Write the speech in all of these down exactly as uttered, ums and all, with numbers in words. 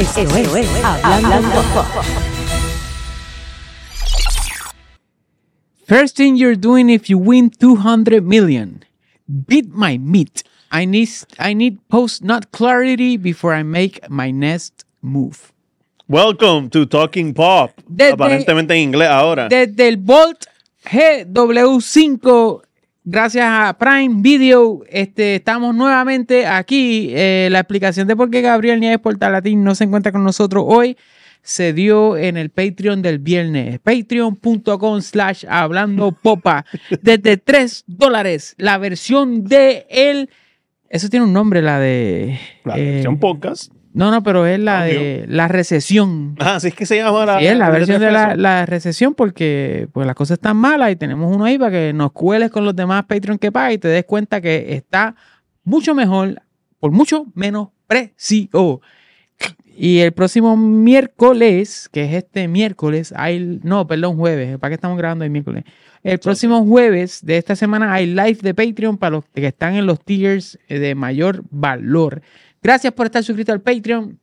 Esto es Hablando Pop. First thing you're doing if you win two hundred million. Beat my meat. I need I need post not clarity before I make my next move. Welcome to Talking Pop. Desde- Aparentemente en inglés ahora. Desde el Bolt G W cinco, gracias a Prime Video, este, estamos nuevamente aquí. Eh, la explicación de por qué Gabriel Nieves Portalatín no se encuentra con nosotros hoy se dio en el Patreon del viernes. Patreon.com slash Hablando Popa. Desde tres dólares. La versión de el... Eso tiene un nombre, la de... La eh, versión podcast. No, no, pero es la Cambio. de la recesión. Ah, sí es que se llama la... Sí, es la versión de la, pesos. la recesión porque pues, las cosas están malas y tenemos uno ahí para que nos cueles con los demás Patreon que pagas y te des cuenta que está mucho mejor, por mucho menos precio. Y el próximo miércoles, que es este miércoles, hay... No, perdón, jueves. ¿Para qué estamos grabando el miércoles? El próximo jueves de esta semana hay live de Patreon para los que están en los tiers de mayor valor. Gracias por estar suscrito al Patreon.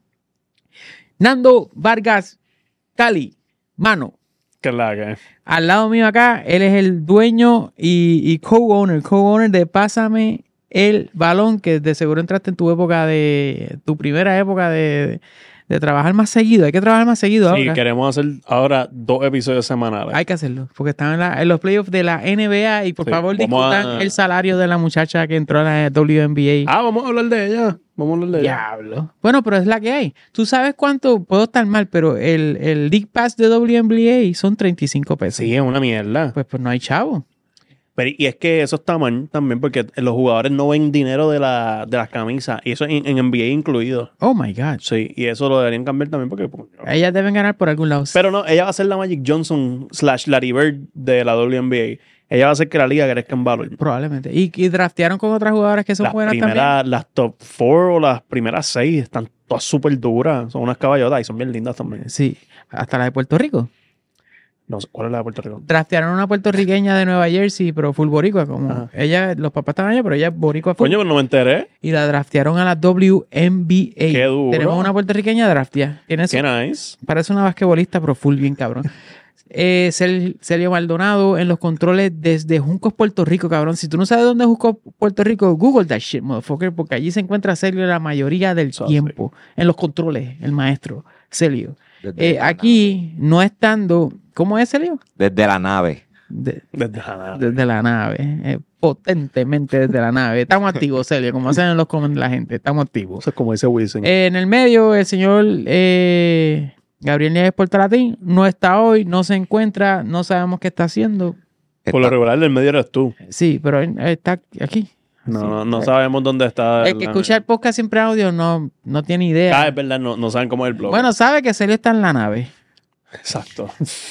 Nando Vargas Cali, mano, Que es la que... al lado mío acá, él es el dueño y, y co-owner, co-owner de Pásame el Balón, que de seguro entraste en tu época de, tu primera época de, de trabajar más seguido. Hay que trabajar más seguido Sí, ahora. queremos hacer ahora dos episodios semanales. Hay que hacerlo, porque están en, la- en los playoffs de la N B A y por Sí, favor vamos discutan a- el salario de la muchacha que entró a la W N B A. Ah, vamos a hablar de ella. Vamos a hablar de ella. Diablo. Bueno, pero es la que hay. ¿Tú sabes cuánto? Puedo estar mal, pero el, el League Pass de W N B A son treinta y cinco pesos. Sí, es una mierda. Pues, pues no hay chavo. Pero, y es que eso está mal también porque los jugadores no ven dinero de, la, de las camisas. Y eso en, en N B A incluido. Oh my God. Sí, y eso lo deberían cambiar también porque... pues, Ellas deben ganar por algún lado. pero no, ella va a ser la Magic Johnson slash Larry Bird de la W N B A. Ella va a hacer que la liga crezca en valor. Probablemente. Y, y draftearon con otras jugadoras que son Las buenas primeras, las top four o las primeras seis están todas súper duras. Son unas caballotas y son bien lindas también. también. Sí. Hasta la de Puerto Rico. No sé, ¿cuál es la de Puerto Rico? Draftearon una puertorriqueña de Nueva Jersey, pero full boricua. Como Ajá. ella, los papás estaban allá, pero ella es boricua full. Coño, pero no me enteré. Y la draftearon a la W N B A. Qué duro. Tenemos una puertorriqueña drafteada. Tiene su- Qué nice. Parece una basquetbolista, pero full bien cabrón. Eh, Cel- Celio Maldonado en los controles desde Juncos, Puerto Rico, cabrón. Si tú no sabes dónde es Juncos, Puerto Rico, Google that shit, motherfucker, porque allí se encuentra Celio la mayoría del Eso tiempo. En los controles, el maestro, Celio. Desde Eh, la aquí, no estando... ¿Cómo es, Celio? nave. Desde la nave. De- Desde la nada. desde la nave. eh, potentemente desde la nave. Estamos activos, Celio, como hacen en los comentarios la gente. Estamos activos. Eso es como dice Wilson. Eh, en el medio, el señor eh, Gabriel Nieves Portalatín no está hoy, no se encuentra, no sabemos qué está haciendo. Por lo regular del medio eres tú. Sí, pero él está aquí. No, Sí. no, no sabemos dónde está. El que la- escucha el podcast siempre en audio no, no tiene idea. Ah, es verdad, no, no saben cómo es el blog. Bueno, sabe que Celio está en la nave, Exacto.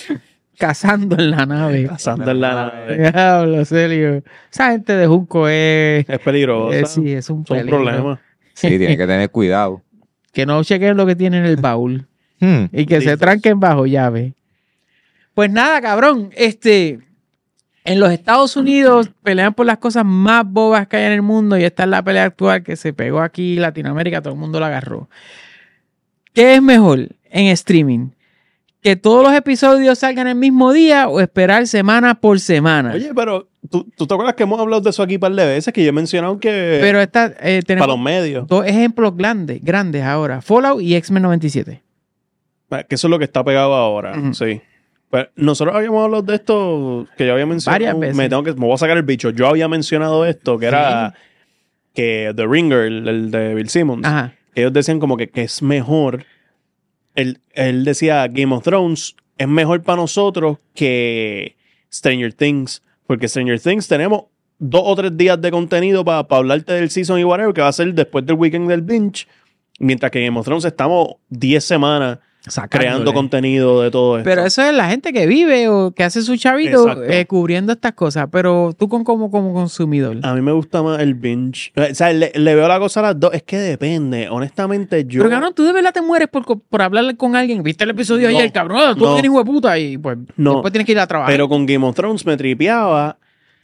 cazando en la nave. Pasando en la nave. Diablo, Celio. Esa gente de Junco es... Es peligroso. eh, sí, es un Son un peligro. problema. Sí, tiene que tener cuidado. Que no chequen lo que tiene en el baúl. Hmm. Y que se Dices. tranquen bajo llave. Pues nada, cabrón. Este, en los Estados Unidos pelean por las cosas más bobas que hay en el mundo y esta es la pelea actual que se pegó aquí en Latinoamérica, todo el mundo la agarró. ¿Qué es mejor en streaming? ¿Que todos los episodios salgan el mismo día o esperar semana por semana? Oye, pero ¿tú, ¿tú te acuerdas que hemos hablado de eso aquí un par de veces? Que yo he mencionado que Pero esta, eh, para tenemos los medios. dos ejemplos grandes, grandes ahora. Fallout y X-Men noventa y siete. Que eso es lo que está pegado ahora. Ujú. Sí. Pero nosotros habíamos hablado de esto que yo había mencionado. Varias veces. Me, tengo que, me voy a sacar el bicho. Yo había mencionado esto, que era que The Ringer, el, el de Bill Simmons, Ajá. que ellos decían como que, que es mejor. Él, él decía Game of Thrones es mejor para nosotros que Stranger Things. Porque Stranger Things tenemos dos o tres días de contenido para hablarte del season y whatever, que va a ser después del weekend del binge. Mientras que Game of Thrones estamos diez semanas creando Sacándole. contenido de todo esto. Pero eso es la gente que vive o que hace su chavito Exacto. eh, cubriendo estas cosas. Pero tú con, como, como consumidor. A mí me gusta más el binge. O sea, le, le veo la cosa a las dos. Es que depende. Honestamente, yo... Pero cabrón, tú de verdad te mueres por, por hablar con alguien. ¿Viste el episodio No, ayer, cabrón? Tú no. eres hijo de puta y pues No. después tienes que ir a trabajar. Pero con Game of Thrones me tripeaba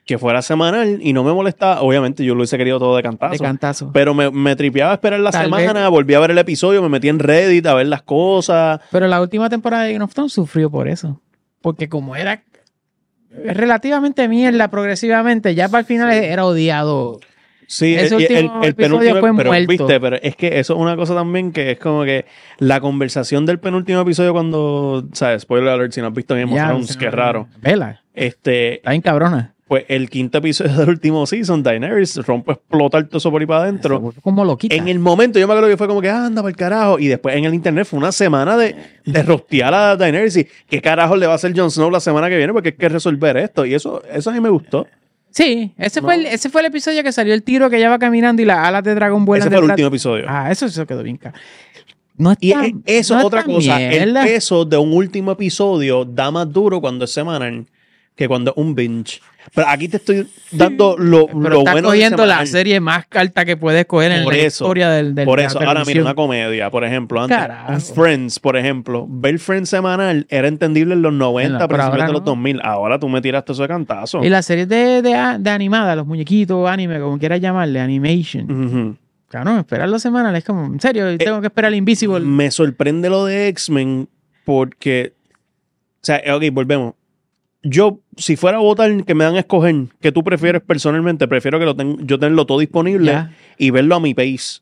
que fuera semanal y no me molestaba. Obviamente yo lo hubiese querido todo de cantazo. De cantazo. Pero me, me tripeaba esperar la Tal semana, vez. volví a ver el episodio, me metí en Reddit a ver las cosas. Pero la última temporada de Game of Thrones sufrió por eso. Porque como era relativamente mierda progresivamente, ya para el final era odiado. Sí, Ese el, el, último el episodio penúltimo, fue pero muerto. viste, pero es que eso es una cosa también que es como que la conversación del penúltimo episodio cuando, ¿sabes? Spoiler alert, si no has visto Game of Ya, Thrones, o sea, qué raro. Vela, Este, está bien cabrona. pues el quinto episodio del último season, Daenerys rompe a explotar todo eso por ahí para Se adentro. volvió como loquita. En el momento yo me acuerdo que fue como que anda para el carajo y después en el internet fue una semana de, de rostear a Daenerys y qué carajo le va a hacer Jon Snow la semana que viene porque hay que resolver esto y eso, eso a mí me gustó. Sí, ese, No. fue el, ese fue el episodio que salió el tiro que ella va caminando y las alas de dragón vuelan Ese fue el detrás. último episodio. Ah, eso, eso quedó bien caro. No Y está, e- eso no es otra está cosa. El mierda. peso de un último episodio da más duro cuando es semanal que cuando es un binge. Pero aquí te estoy dando lo, Pero lo estás bueno de cogiendo la semanal. serie más carta que puedes coger en Por la eso, historia del, del Por de la eso, ahora mira, televisión. una comedia, por ejemplo, antes, Carajo. Friends, por ejemplo, ver Friends semanal era entendible en los noventa, En la- pero principios ahora de los no. dos mil. Ahora tú me tiraste eso de cantazo. Y las series de, de, de animada, los muñequitos, anime, como quieras llamarle, animation. Ujú. Claro, esperarlo semanal es como, en serio, tengo que esperar el Invisible. Me sorprende lo de X-Men porque, o sea, ok, volvemos. Yo, si fuera a votar, que me dan a escoger, que tú prefieres personalmente, prefiero que lo ten- yo tenerlo todo disponible Ya. y verlo a mi pace.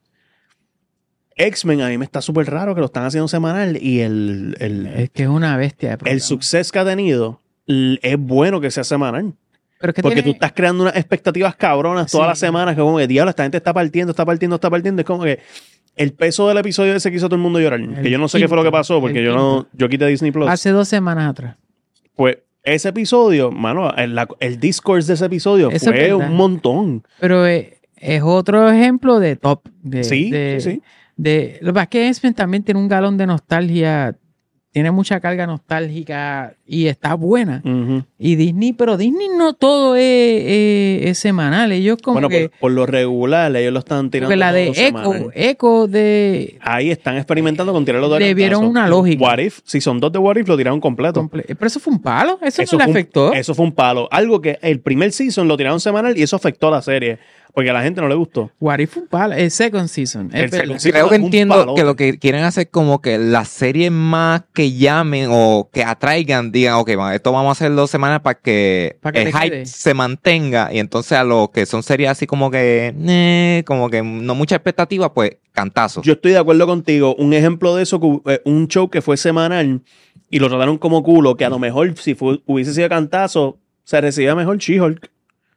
X-Men a mí me está súper raro que lo están haciendo semanal y el, el, Es que es una bestia de el programa. suceso que ha tenido l- es bueno que sea semanal. Pero es que Porque tiene- tú estás creando unas expectativas cabronas todas Sí. las semanas que como que, diablo, esta gente está partiendo, está partiendo, está partiendo. Es como que el peso del episodio ese que hizo todo el mundo llorar. que yo no sé qué fue lo que quinto, pasó porque el yo no quinto. yo quité Disney Plus. hace dos semanas atrás. Pues ese episodio, mano, el, la- el discourse de ese episodio Eso es fue verdad. un montón. Pero eh, es otro ejemplo de top. De, Sí, de, sí, sí. de- lo que pasa es que X-Men también tiene un galón de nostalgia. Tiene mucha carga nostálgica y está buena. Ujú. Y Disney, pero Disney no todo es, es- es semanal. Ellos como Bueno, que... por, por lo regular, ellos lo están tirando. Porque la de todo Echo, semanal. Echo de... Ahí están experimentando con tirarlo de Le vieron cantazo. una lógica. What If, si son dos de What If, lo tiraron completo. comple- Pero eso fue un palo. Eso, Eso no le fue un- afectó. eso fue un palo. Algo que el primer season lo tiraron semanal y eso afectó a la serie. Porque a la gente no le gustó. What If fue un palo. El second season. es El verdad. second season. Creo que un entiendo palo. que lo que quieren hacer como que las series más que llamen o que atraigan, digan, ok, va, esto vamos a hacerlo semanas para que, Para que el te hype quede. se mantenga y entonces a los que son series así como que, eh, como que no mucha expectativa, pues cantazo. Yo estoy de acuerdo contigo. Un ejemplo de eso, que, eh, un show que fue semanal y lo trataron como culo, que a lo mejor si fue- hubiese sido cantazo, se recibía mejor She-Hulk.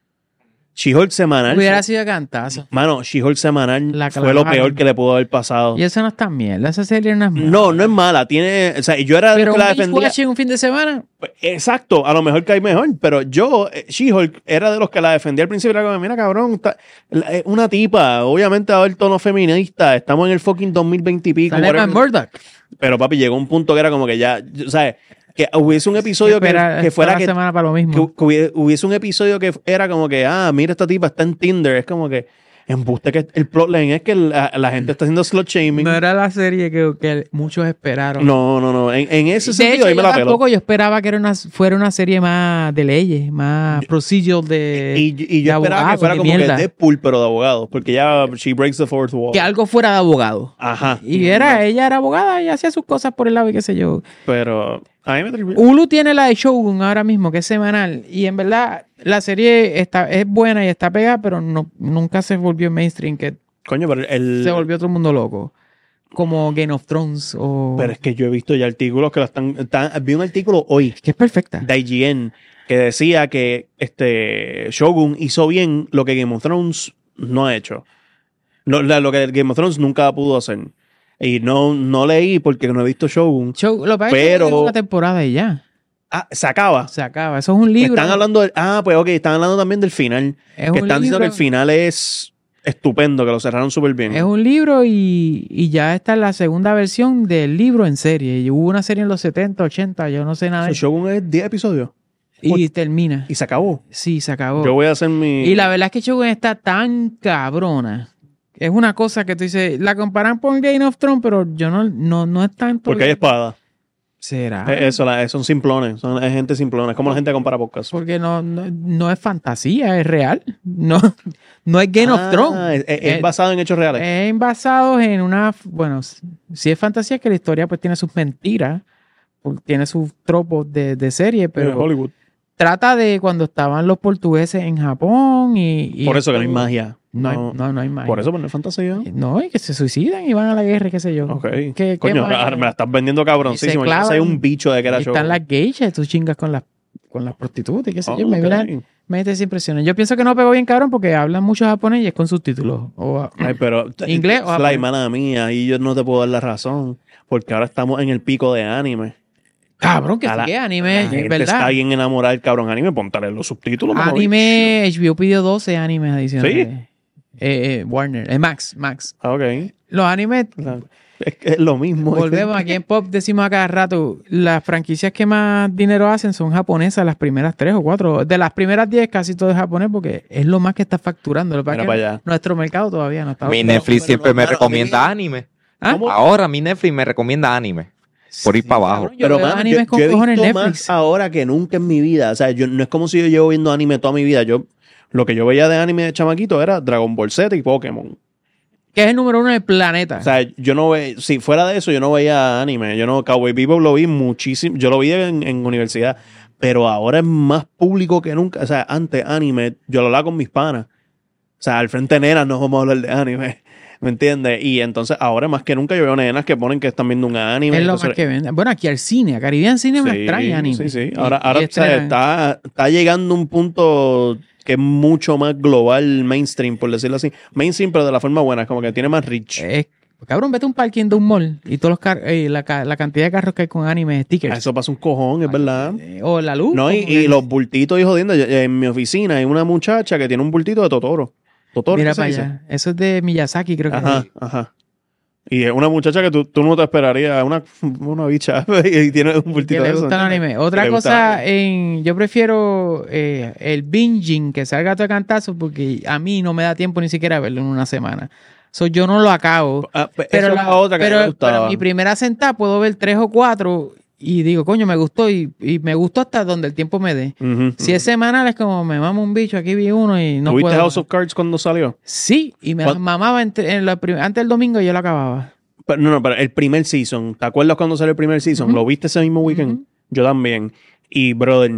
She-Hulk semanal. Hubiera sido cantazo. Mano, She-Hulk semanal La que fue la lo bajaron. peor que le pudo haber pasado. Y eso no es tan mierda. Esa serie no es mala. No, no es mala. Tiene, o sea, yo era de Pero los un que la binge defendía. watching un fin de semana. Exacto, a lo mejor cae mejor, pero yo, eh, She-Hulk, era de los que la defendía al principio. Era como, mira, cabrón, está- la- es una tipa. Obviamente va a haber tono feminista. Estamos en el fucking dos mil veinte y pico. Sale whatever. Matt Murdock. Pero papi, llegó un punto que era como que ya, yo- ¿sabes? Que hubiese un episodio que, Espera- que fuera toda la que, semana para lo mismo. que, que hubiese, hubiese un episodio que era como que, ah, mira, esta tipa está en Tinder. Es como que, embuste que el plotline es que la, la gente está haciendo slut shaming. No era la serie que, que muchos esperaron. No, no, no. En, en ese De sentido, hecho, ahí me yo la pelo. tampoco yo esperaba que era una, fuera una serie más de leyes, más procedural de, Y, y yo de esperaba que abogados, fuera de como mierda. que Deadpool, pero de abogados. Porque ya she breaks the fourth wall. que algo fuera de abogado. Ajá. Y era, ella era abogada y hacía sus cosas por el lado y qué sé yo. Pero a mí me tripió. Hulu tiene la de Shogun ahora mismo, que es semanal. Y en verdad, la serie está, es buena y está pegada, pero no, nunca se volvió mainstream, que Coño, pero el... se volvió todo el mundo loco. Como Game of Thrones o... Pero es que yo he visto ya artículos que la están... están- vi un artículo hoy que es perfecta. de I G N que decía que este Shogun hizo bien lo que Game of Thrones no ha hecho. No, la- lo que Game of Thrones nunca pudo hacer. Y no, no leí porque no he visto Shogun. Show- lo que pasa es que Pero- es una temporada y ya. Ah, se acaba. Se acaba. Eso es un libro. Están hablando del- ah, pues ok, están hablando también del final. es que un están diciendo que libro. el final es estupendo, que lo cerraron súper bien. Es un libro y, y ya está la segunda versión del libro en serie. Y hubo una serie en los setenta, ochenta, yo no sé nada. So, de- Shogun es diez episodios y termina. y se acabó. Sí, se acabó. Yo voy a hacer mi... Y la verdad es que Shogun está tan cabrona. Es una cosa que tú dices, la comparan con Game of Thrones, pero yo no, no, no es tanto. Porque hay espada. ¿Será? Eh, Eso, la- son simplones, son es gente simplona, es como la gente que compara podcast. Porque no, no, no es fantasía, es real. No, no es Game of Ah, Thrones. Es, es- es Eh, basado en hechos reales. Es basado en una, bueno, si es fantasía es que la historia pues tiene sus mentiras, pues, tiene sus tropos de, de serie, Eh, pero Hollywood. trata de cuando estaban los portugueses en Japón y... y Por eso que no hay esto- magia. No, hay, No, no, no hay magia. Por eso, pues no es fantasía. No, y que se suicidan y van a la guerra, y qué sé yo. Ok. ¿Qué- qué Coño, magia? ahora me la estás vendiendo cabroncísimo. Y se Yo no sé clavan. un bicho de que era Y show. están las geishas, tú chingas con las, con las prostitutas y qué sé Oh, yo. Me, ok. mira, me te impresiona. Yo pienso que no pegó bien cabrón porque hablan mucho japonés y es con subtítulos. O, Ay, pero ¿Inglés o Sly, japonés? mala mía, y yo no te puedo dar la razón. Porque ahora estamos en el pico de anime. cabrón, que A la- sí que La anime, es gente verdad. está bien enamorada del cabrón anime. Póntale los subtítulos. mamá, Anime, H B O pidió doce animes adicionales. ¿Sí? Eh, eh, Warner, eh, Max, Max. Ah, ok. Los animes, O sea, es, que es lo mismo. volvemos aquí en Pop, decimos a cada rato, las franquicias que más dinero hacen son japonesas, las primeras tres o cuatro. De las primeras diez casi todo es japonés porque es lo más que está facturando. Lo que pasa Mira es que para allá. nuestro mercado todavía no está. Mi pero- Netflix pero siempre no, me claro, recomienda a mí- anime. ¿Ah? ¿Cómo? Ahora mi Netflix me recomienda anime. Por ir Sí, para abajo. cabrón, yo Pero, veo mano, animes yo, con yo he cojones visto en Netflix. más ahora que nunca en mi vida. O sea, yo, no es como si yo llevo viendo anime toda mi vida. Yo, lo que yo veía de anime de chamaquito era Dragon Ball Z y Pokémon. Que es el número uno del planeta. O sea, yo no ve, si fuera de eso, yo no veía anime. Yo no, Cowboy Bebop lo vi muchísimo. Yo lo vi en, en universidad. Pero ahora es más público que nunca. O sea, antes anime, yo lo hablaba con mis panas. O sea, al frente de nenas no vamos a hablar de anime. ¿Me entiendes? Y entonces ahora más que nunca yo veo nenas que ponen que están viendo un anime. es lo entonces- más que venden. Bueno, aquí al cine, a Caribbean Cine me Sí, extraña anime. Sí, sí. Y- Ahora, y ahora o sea, estrenan- está, está llegando un punto que es mucho más global, mainstream, por decirlo así. Mainstream, pero de la forma buena, como que tiene más reach. Es- cabrón, vete a un parking de un mall y todos los car- eh, la, ca- la cantidad de carros que hay con anime stickers. Eso pasa un cojón, es verdad. Eh, o la luz. No, y, como y que- los bultitos y jodiendo. Yo- En mi oficina hay una muchacha que tiene un bultito de Totoro. Totoro, Mira ¿qué se para dice? allá. Eso es de Miyazaki, creo que Ajá, es. ajá. Y es una muchacha que tú, tú no te esperarías, una, una bicha, y tiene un Que bultito le de eso. gusta el anime. Que Otra le gusta cosa, el en, yo prefiero eh, el binging, que salga todo de cantazo, porque a mí no me da tiempo ni siquiera verlo en una semana. So, yo no lo acabo. Ah, pe- Pero, esa la, es la otra que pero, me gustaba. pero mi primera sentada puedo ver tres o cuatro y digo, coño, me gustó y, y me gustó hasta donde el tiempo me dé. Ujú, Si es semanal es como me mama un bicho, aquí vi uno y no ¿Tuviste puedo. House of Cards cuando salió? Sí, y me ¿Cuál? mamaba entre- en la prim- antes del domingo y yo lo acababa. Pero, no, no, pero el primer season. ¿Te acuerdas cuando salió el primer season? Ujú. ¿Lo viste ese mismo weekend? Ujú. Yo también. Y, brother,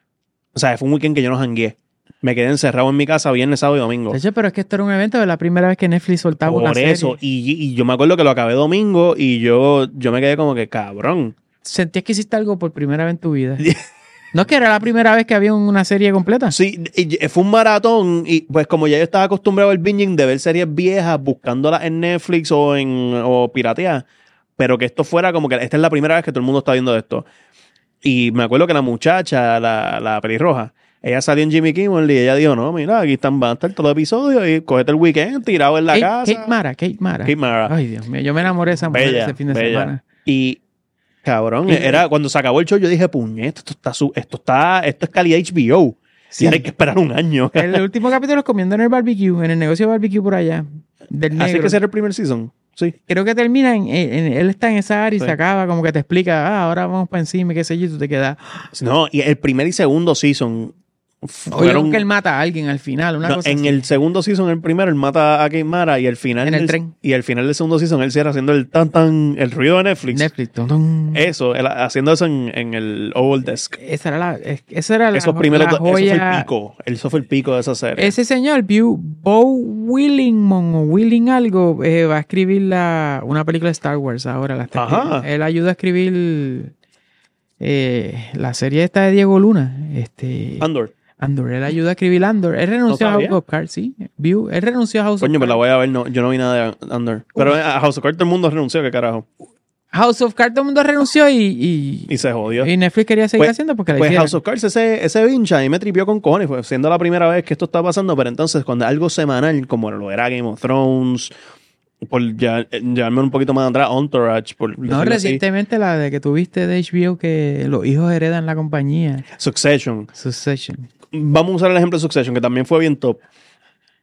o sea, fue un weekend que yo no jangué. Me quedé encerrado en mi casa viernes, sábado y domingo. De hecho, pero es que esto era un evento de la primera vez que Netflix soltaba una Por serie. eso. Y, y yo me acuerdo que lo acabé domingo y yo, yo me quedé como que, cabrón. Sentías que hiciste algo por primera vez en tu vida. No es que era la primera vez que había una serie completa. Sí, y- y fue un maratón y pues como ya yo estaba acostumbrado al binging de ver series viejas buscándolas en Netflix o en o piratear, pero que esto fuera como que esta es la primera vez que todo el mundo está viendo esto. Y me acuerdo que la muchacha, la, la pelirroja, ella salió en Jimmy Kimmel y ella dijo, no, mira, aquí están, van a estar todos los episodios y cogete el weekend tirado en la Kate, casa. Kate Mara, Kate Mara. Kate Mara. Ay, Dios mío, yo me enamoré de esa mujer Bella, ese fin de bella. semana. Y cabrón, Y- era cuando se acabó el show yo dije, puñet, esto está su, esto está, esto es calidad H B O. Sí. Y ahora hay que esperar un año. El último capítulo es comiendo en el barbecue, en el negocio de barbecue por allá. Del Así negro. que será el primer season. Sí. Creo que termina en, en- él está en esa área y Sí. se acaba, como que te explica, ah, ahora vamos para encima y qué sé yo, y tú te quedas. No, y el primer y segundo season Oye, fueron... que él mata a alguien al final, una no, cosa en así. el segundo season, el primero, él mata a Kate Mara y al final... En el del- tren. Y al final del segundo season, él cierra haciendo el tan tan... El ruido de Netflix. Netflix. tum, tum. Eso, él haciendo eso en, en el Oval Desk. Esa era la, es- esa era la, Esos primeros... la do- Eso fue joya. el pico. Eso fue el pico de esa serie. Ese señor, Bew- Bo Willingmon o Willing algo, eh, va a escribir la, una película de Star Wars ahora. La está Ajá. escribiendo. Él ayuda a escribir eh, la serie esta de Diego Luna. Este, Andor. Andor. Él ayuda a escribir Andor. Él renunció No a sabía. House of Cards, sí. Bew- él renunció a House Coño, of pero la Cards. voy a ver. No, yo no vi nada de Andor. Pero a House of Cards todo el mundo renunció. ¿Qué carajo? House of Cards todo el mundo renunció y, y, Y se jodió. y Netflix quería seguir Pues- haciendo porque la Pues hicieron. House of Cards, ese, ese vincha, a mí me tripió con cojones, fue siendo la primera vez que esto está pasando, pero entonces cuando algo semanal, como lo era Game of Thrones, por ya, llevarme un poquito más atrás, Entourage, por No, decirlo así, recientemente la de que tuviste de H B O que los hijos heredan la compañía. Succession. Succession. Vamos a usar el ejemplo de Succession, que también fue bien top.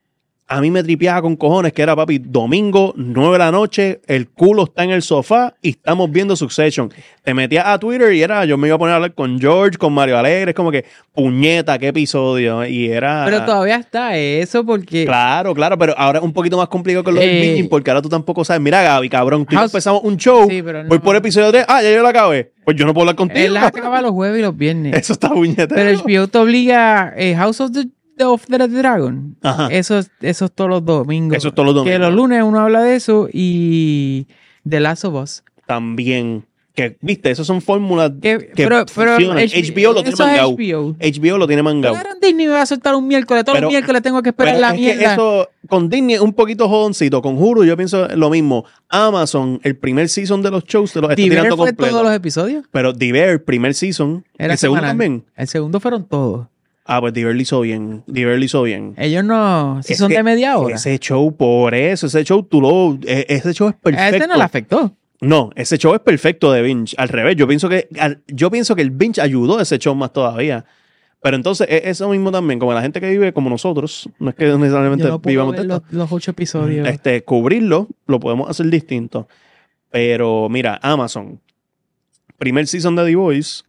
a mí me tripeaba con cojones que era, papi, domingo, nueve de la noche, el culo está en el sofá y estamos viendo Succession. Te metías a Twitter y era, yo me iba a poner a hablar con George, con Mario Alegre, es como que, puñeta, qué episodio. Y era... Pero todavía está eso porque... Claro, claro, pero ahora es un poquito más complicado con lo del Eh, binging porque ahora tú tampoco sabes. Mira, Gaby, cabrón, tú y yo House- empezamos un show, Sí, pero no- voy por episodio tres, ah, ya yo lo acabé. Pues yo no puedo hablar contigo. Él las acaba los jueves y los viernes. Eso está puñetero. Pero H B O te obliga eh, House of the, of the Dragon. Ajá. Eso, es- eso es todos los domingos. Eso es todos los Que domingos. los lunes uno habla de eso y The Last of Us. También. Que, viste, esas son fórmulas Que- que pero- pero funcionan. H- H B O lo tiene eso es mangado. H B O. H B O lo tiene mangado. Claro, Disney me va a soltar un miércoles. Todos Pero- los miércoles tengo que esperar Pero la es que mierda. eso, con Disney es un poquito jodoncito. Con Hulu yo pienso lo mismo. Amazon, el primer season de los shows te los está Diver tirando fue completo. todos los episodios. Pero Diver, primer season. Era el segundo semanal. también. El segundo fueron todos. Ah, pues Diver lo hizo bien. Diver lo hizo bien. Ellos no... Si Es son que de media hora. Ese show, por eso, ese show, tú lo... e- Ese show es A perfecto. este no le afectó. No, ese show es perfecto de binge. Al revés, yo pienso que al- yo pienso que el binge ayudó a ese show más todavía. Pero entonces, es eso mismo también, como la gente que vive como nosotros, no es que necesariamente Yo no puedo vivamos ver de los, esto, los ocho episodios. este, cubrirlo, lo podemos hacer distinto. Pero mira, Amazon, primer season de The Voice,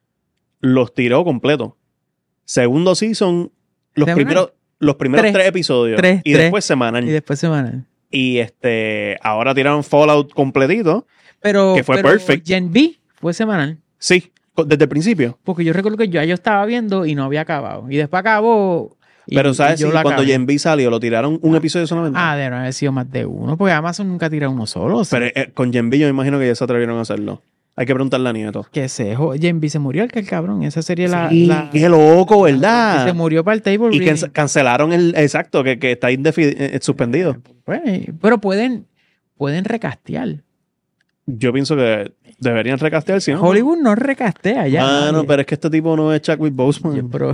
los tiró completo. Segundo season, los ¿Semanal? primeros, los primeros tres, Tres. episodios. Tres, y tres. después semanal. Y después semanal. Y este, ahora tiraron Fallout completito. Pero, Que fue pero perfect. Gen B fue semanal. Sí, co- desde el principio. Porque yo recuerdo que yo, yo estaba viendo y no había acabado. Y después acabó. y- Pero y ¿sabes yo si la cuando acabé. Gen V salió lo tiraron un episodio solamente? Ah, debe haber sido más de uno. Porque Amazon nunca tira uno solo. O sea, Pero eh, con Gen V yo me imagino que ya se atrevieron a hacerlo. Hay que preguntarle a Nieto. que se jo- Gen B se murió el que el cabrón. Esa sería la. Sí, la- qué loco, que se ¿verdad? murió para el table Y reading. can- cancelaron el... Exacto, que, que está indefi- eh, suspendido. Pues, pero pueden, pueden recastear. Yo pienso que deberían recastear, ¿sí? ¿no? Hollywood no recastea ya. Ah, no, nadie. pero es que este tipo no es Chadwick Boseman. Yo, pero-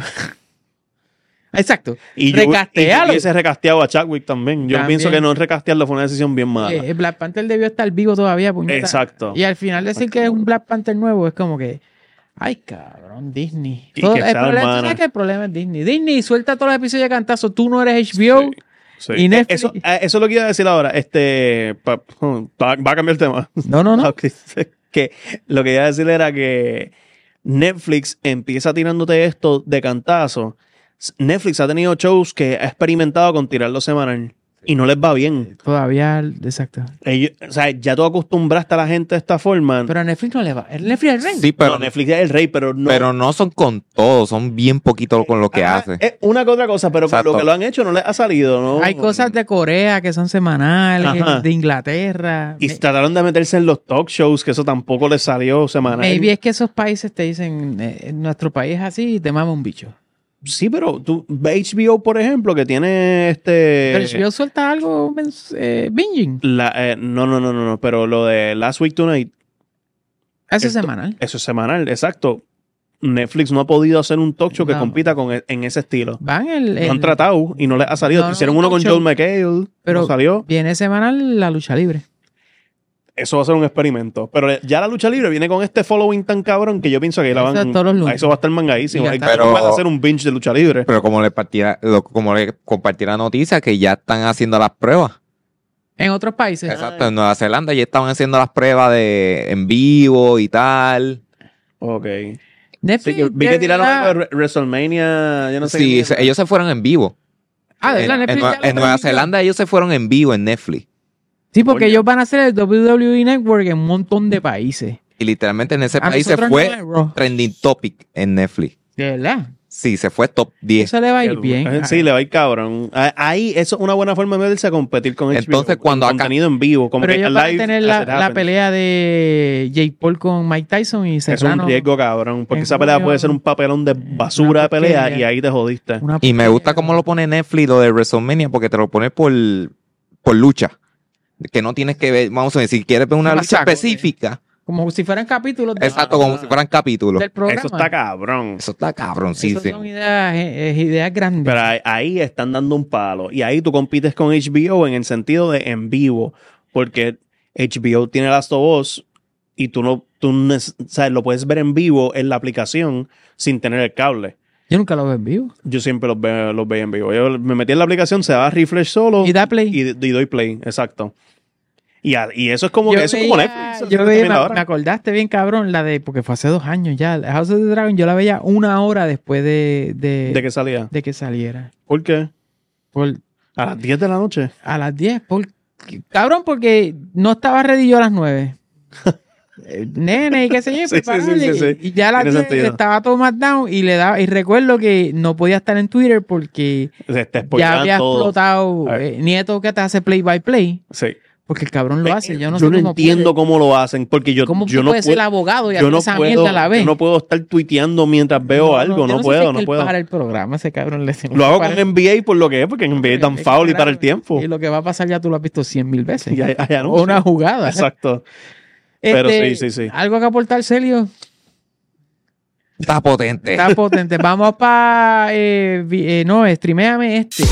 Exacto. Y yo, y yo Recastealo. hubiese recasteado a Chadwick también. Yo También. pienso que no recastearlo fue una decisión bien mala. Eh, Black Panther debió estar vivo todavía, puñeta. Exacto. Y al final decir que es un Black Panther nuevo es como que, ay, cabrón, Disney. Y Todo- que el, sea problema, ¿tú hermana. sabes que el problema es Disney. Disney suelta todos los episodios de cantazo. Tú no eres H B O. Sí. Y Netflix- Eso, eh, eso es lo que iba a decir ahora. Este, pa- pa- va a cambiar el tema. No, no, no. Ok, que lo que iba a decir era que Netflix empieza tirándote esto de cantazo. Netflix ha tenido shows que ha experimentado con tirarlo semanal y no les va bien. Todavía, exacto. Ellos, o sea, ya tú acostumbraste a la gente de esta forma. Pero a Netflix no le va. El Netflix es el rey. Sí, pero, no, Netflix es el rey, pero no. pero no son con todo, son bien poquito con lo que Ah, hace. Es una que otra cosa, pero con Exacto. lo que lo han hecho no les ha salido, ¿no? Hay cosas de Corea que son semanales, Ajá. de Inglaterra. Y Me- trataron de meterse en los talk shows, que eso tampoco les salió semanal. Maybe es que esos países te dicen, eh, en nuestro país es así y te mama un bicho. Sí, pero tú, H B O, por ejemplo, que tiene este... Pero si yo suelta algo, mens- eh, binging. la, eh, no, no, no, no, no, pero lo de Last Week Tonight, Eso es Esto- semanal. eso es semanal, exacto. Netflix no ha podido hacer un talk show que No. compita con e- en ese estilo. Van el, Lo el- han tratado y no les ha salido. No, no, Hicieron un uno talk con show. Joel McHale, Pero no salió. viene semanal la lucha libre. Eso va a ser un experimento. Pero ya la lucha libre viene con este following tan cabrón que yo pienso que la Eso van, es todos los lunes. a eso va a estar mangadísimo. Y Hay gastar- que Pero- hacer un binge de lucha libre. Pero como le partiera, lo- como le compartí la noticia que ya están haciendo las pruebas. En otros países. Exacto, en Nueva Zelanda ya estaban haciendo las pruebas de en vivo y tal. Ok. Netflix. Sí, que vi que de tiraron verdad- algo de Re- WrestleMania, yo no sé. Sí, qué- se- ellos se fueron en vivo. Ah, de en, verdad, en Netflix Nue- ya lo en Nueva transmitió. Zelanda ellos se fueron en vivo en Netflix. Sí, porque Coño. ellos van a hacer el W W E Network en un montón de países. Y literalmente en ese A país se nosotros fue no es Raw. trending topic en Netflix. De verdad. Sí, se fue top diez. Eso le va a ir bien. Eh, Sí, le va a ir cabrón. Ah, Ahí, eso es una buena forma de verse a competir con H B O, Entonces, con cuando acá- contenido en vivo, como Pero que ellos van a live tener as la, it la happens. pelea de Jake Paul con Mike Tyson y Es un Serrano. riesgo, cabrón, porque en esa pelea junio. puede ser un papelón de basura de pelea porquería. y ahí te jodiste. Una Y me gusta cómo lo pone Netflix lo de WrestleMania porque te lo pone por, por lucha. Que no tienes que ver, vamos a ver, si quieres ver una Más lucha saco, específica, Como si fueran capítulos de- exacto, como si fueran capítulos. del programa. Eso está cabrón. Eso está cabrón, sí, Esas sí. son ideas, eh, eh, ideas grandes. Pero ahí, ahí están dando un palo. Y ahí tú compites con H B O en el sentido de en vivo. Porque H B O tiene Last of Us y tú no, tú neces- sabes, lo puedes ver en vivo en la aplicación sin tener el cable. Yo nunca lo veo en vivo. Yo siempre los veo, los veía en vivo. Yo me metí en la aplicación, se daba refresh solo. Y da play. Y, y doy play, exacto. Y, a- y eso es como, Yo que, eso es veía- como Netflix. eso Yo es veía, también me, ahora. me acordaste bien, cabrón, la de, porque fue hace dos años ya. House of the Dragon, yo la veía una hora después de, de, ¿De qué salía? de que saliera. ¿Por qué? Por, A las diez de la noche. a las diez. Por, cabrón, porque no estaba ready yo a las nueve. Eh, Nene, y qué sé yo, Sí, sí, prepararle, sí, sí, sí. y ya a las Tiene diez sentido. estaba todo más down y le daba, y recuerdo que no podía estar en Twitter porque Se te ya spoilean había todo. explotado A ver. eh, Nieto que te hace play by play, Sí. porque el cabrón lo Eh, hace. Yo no yo sé no cómo entiendo puede. cómo lo hacen, porque yo, ¿Cómo yo tú no puedes puedo, ser abogado y yo hacer no esa puedo, mierda a la vez? yo no puedo estar tuiteando mientras veo algo, no, yo sé puedo, si es no que él puedo. para el programa, ese cabrón le Lo hago con N B A por lo que es, porque en N B A dan Es que, foul y carajo, para el tiempo. Y lo que va a pasar ya tú lo has visto cien mil veces. Y hay- hay o anuncios. una jugada. Exacto. Este, Pero sí, sí, sí. ¿Algo que aportar, Celio? Está potente. Está potente. Vamos para... Eh, vi- eh, no, streaméame este.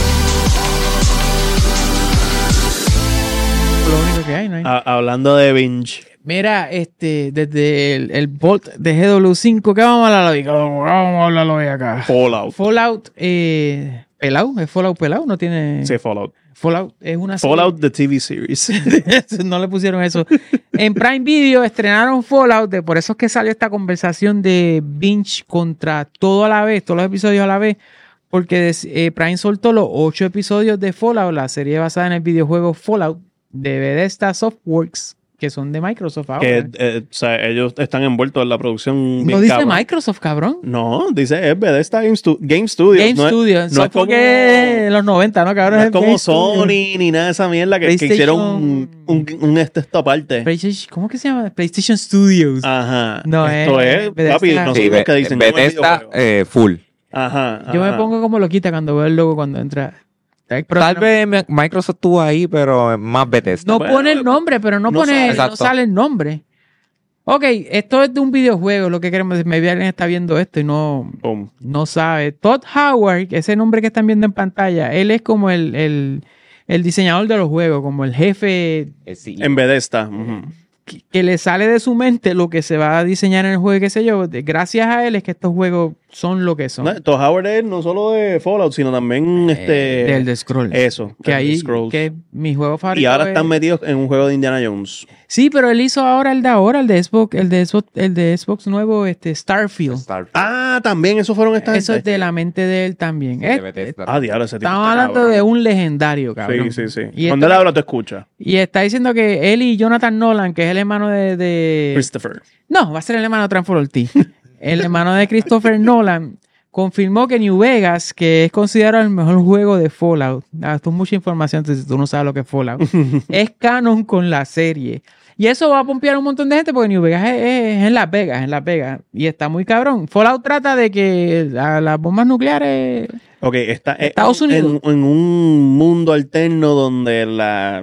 Lo único que hay, ¿no hay? A- hablando de binge. Mira, este, desde el, el Bolt de G W cinco, ¿qué vamos a hablar hoy? ¿Qué Vamos a hablar hoy acá. Fallout. Fallout, eh, pelado, es Fallout pelado, no tiene... Sí, Fallout. Fallout es una serie- Fallout, the T V series. no le pusieron eso. En Prime Video estrenaron Fallout, de, por eso es que salió esta conversación de binge contra todo a la vez, todos los episodios a la vez, porque eh, Prime soltó los ocho episodios de Fallout, la serie basada en el videojuego Fallout de Bethesda Softworks, que son de Microsoft ahora. que eh, o sea, ellos están envueltos en la producción. no bien dice cabrón. Microsoft, cabrón. No, dice es Bethesda Game, Stu- Game Studios. Game no es- Studio. no es Software como- que en los noventa, ¿no, cabrón? No es como Game Studio. Sony ni nada de esa mierda que, que PlayStation- hicieron un, un, un este esto aparte. PlayStation- ¿Cómo que se llama? PlayStation Studios. Ajá. No, Esto es es, Bethesda. papi, Sí, nosotros Sí, los que Be- diseñamos el Bethesda videojuego. eh, full. Ajá, Yo me ajá. pongo como loquita cuando veo el logo cuando entra. Pero Tal no, vez Mi- Microsoft estuvo ahí, pero más Bethesda. no Bueno, pone el nombre, pero no, no pone, sale. no Exacto. sale el nombre. Ok, esto es de un videojuego, lo que queremos decir. Maybe alguien está viendo esto y no, Boom. no sabe. Todd Howard, ese nombre que están viendo en pantalla, él es como el, el, el diseñador de los juegos, como el jefe Eh, sí. En Bethesda. ujú. que, que le sale de su mente lo que se va a diseñar en el juego, qué sé yo. De- Gracias a él es que estos juegos son lo que son. No, Todd Howard es no solo de Fallout, sino también este. Eh, del de Scroll. Eso. que el ahí, Scrolls. que es mi juego favorito. Y ahora es- están metidos en un juego de Indiana Jones. Sí, pero él hizo ahora el de ahora, el de Xbox, el de Xbox, el de Xbox nuevo, este Starfield. Starfield. Ah, también, esos fueron estas. Eso es de la mente de él también. Sí, de Eh, Bethesda. Ah, diablo, ese tipo. Estamos está hablando cabrón. de un legendario, cabrón. Sí, sí, sí. Y, Cuando él está, habla, tú escuchas. y está diciendo que él y Jonathan Nolan, que es el hermano de... de- Christopher. No, va a ser el hermano de Transformers T. El hermano de Christopher Nolan confirmó que New Vegas, que es considerado el mejor juego de Fallout, ah, esto es mucha información, entonces tú no sabes lo que es Fallout, es canon con la serie. Y eso va a pompear a un montón de gente porque New Vegas es, es- es en Las Vegas, es en Las Vegas. Y está muy cabrón. Fallout trata de que la- las bombas nucleares... Ok, está en- Estados en, Unidos. en un mundo alterno donde la.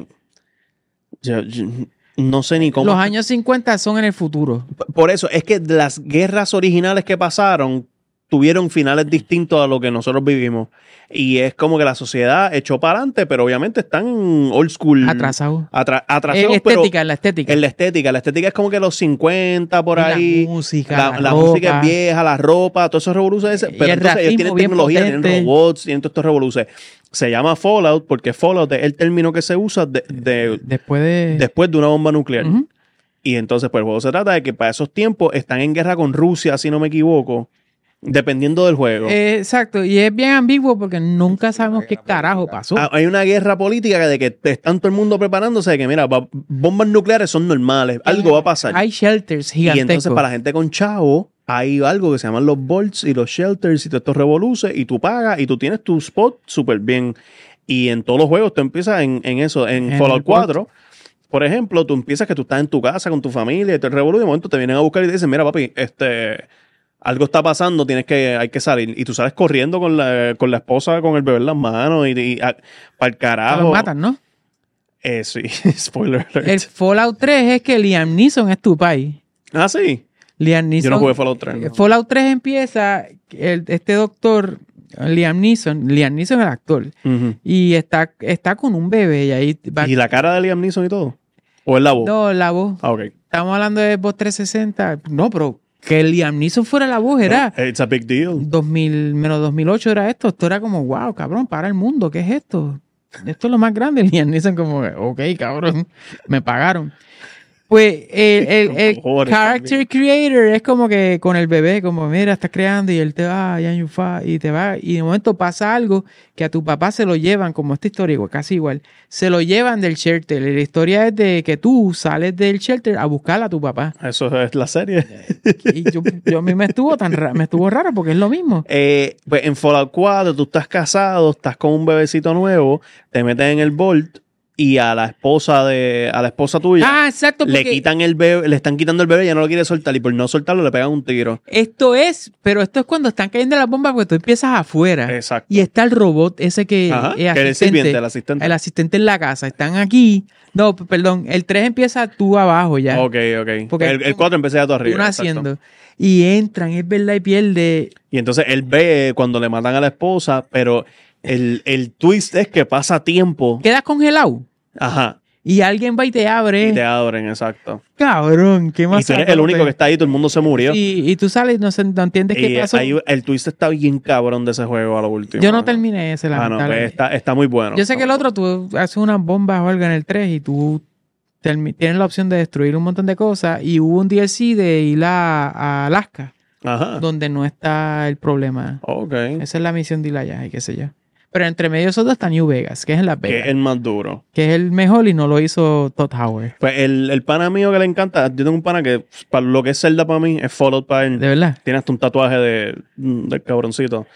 yo- yo no sé ni cómo. Los años cincuenta son en el futuro. Por eso, es que las guerras originales que pasaron tuvieron finales distintos a lo que nosotros vivimos. Y es como que la sociedad echó para adelante, pero obviamente están old school. Atrasado. Atra- En atrasados, pero estética, en la estética. en la estética. La estética es como que los cincuenta por Y la ahí. música, La, la la ropa. música es vieja, la ropa, todos esos revoluciones. Y Pero el entonces ellos racismo tienen bien tecnología, tienen potente. robots, tienen todos estos revoluciones. Se llama Fallout porque Fallout es el término que se usa de, de- Después de... después de una bomba nuclear. Ujú. Y entonces, pues el juego se trata de que para esos tiempos están en guerra con Rusia, si no me equivoco, dependiendo del juego. Eh, exacto, y es bien ambiguo porque nunca sabemos qué carajo pasó. Ah, Hay una guerra política de que están todo el mundo preparándose de que, mira, va- bombas nucleares son normales, algo va a pasar. Hay shelters Y gigantescos. entonces para la gente con chavo hay algo que se llaman los vaults y los shelters y todos estos revoluces y tú pagas y tú tienes tu spot súper bien. Y en todos los juegos tú empiezas en, en eso, en, En Fallout el cuatro. Por ejemplo, tú empiezas que tú estás en tu casa con tu familia y te revoluciones y de momento te vienen a buscar y te dicen, mira papi, este... algo está pasando, tienes que, hay que salir. Y tú sales corriendo con la, con la esposa, con el bebé en las manos y, y para el Ah, carajo. los matan, ¿no? Eh, sí, spoiler alert. El Fallout tres es que Liam Neeson es tu país. Ah, sí. Liam Neeson. Yo no jugué Fallout tres. eh, no. Fallout tres empieza, el- este doctor, Liam Neeson, Liam Neeson es el actor, Ujú. y está, está con un bebé y ahí va... ¿Y la cara de Liam Neeson y todo? ¿O es la voz? No, la voz. Ah, ok. Estamos hablando de Xbox trescientos sesenta. No, pero que Liam Neeson fuera la voz era It's a big deal. dos mil, menos dos mil ocho era esto. Esto era como, wow, cabrón, para el mundo, ¿qué es esto? Esto es lo más grande. Liam Neeson como, ok, cabrón, me pagaron. Pues el, el, el Joder, character creator es como que con el bebé, como mira, estás creando y él te va, ya you fa, y te va, y de momento pasa algo que a tu papá se lo llevan, como esta historia, igual, casi igual, se lo llevan del shelter. La historia es de que tú sales del shelter a buscar a tu papá. Eso es la serie. Y yo, yo a mí me estuvo tan ra- me estuvo raro porque es lo mismo. Eh, pues en Fallout cuatro tú estás casado, estás con un bebecito nuevo, te metes en el Vault y a la esposa de a la esposa tuya Ah, exacto, le porque quitan el bebé, le están quitando el bebé y ya no lo quiere soltar y por no soltarlo le pegan un tiro. esto es, pero esto es cuando están cayendo las bombas porque tú empiezas afuera. Exacto. Y está el robot ese que Ajá, es que es el asistente, sirviente, el asistente. el asistente en la casa. Están aquí. No, p- perdón, el tres empieza tú abajo ya. Ok, ok. Porque el, el cuatro empecé a tú arriba. Uno exacto. haciendo. Y entran, es verdad, y pierde. Y entonces él ve cuando le matan a la esposa, pero el, el twist es que pasa tiempo. Quedas congelado. Ajá. Y alguien va y te abre. Y te abren, exacto. Cabrón, qué más. Y tú eres el único que está ahí, todo el mundo se murió. Y, y tú sales y no, se- no entiendes qué Y pasó. ahí el twist está bien cabrón de ese juego a lo último. Yo no mano. terminé ese, Ah, no, pues lamentablemente. está, está muy bueno. Yo sé que el otro tú haces unas bombas o algo en el tres y tú termi- tienes la opción de destruir un montón de cosas. Y hubo un D L C de ir a, a Alaska, Ajá. donde no está el problema. Ok. Esa es la misión de ir allá y qué sé yo. Pero entre medio de esos dos está New Vegas, que es en Las Que Vegas, es el más duro. que es el mejor y no lo hizo Todd Howard. Pues el, el pana mío que le encanta, yo tengo un pana que para lo que es Zelda para mí es Fallout para él. De verdad. Tiene hasta un tatuaje de, del cabroncito.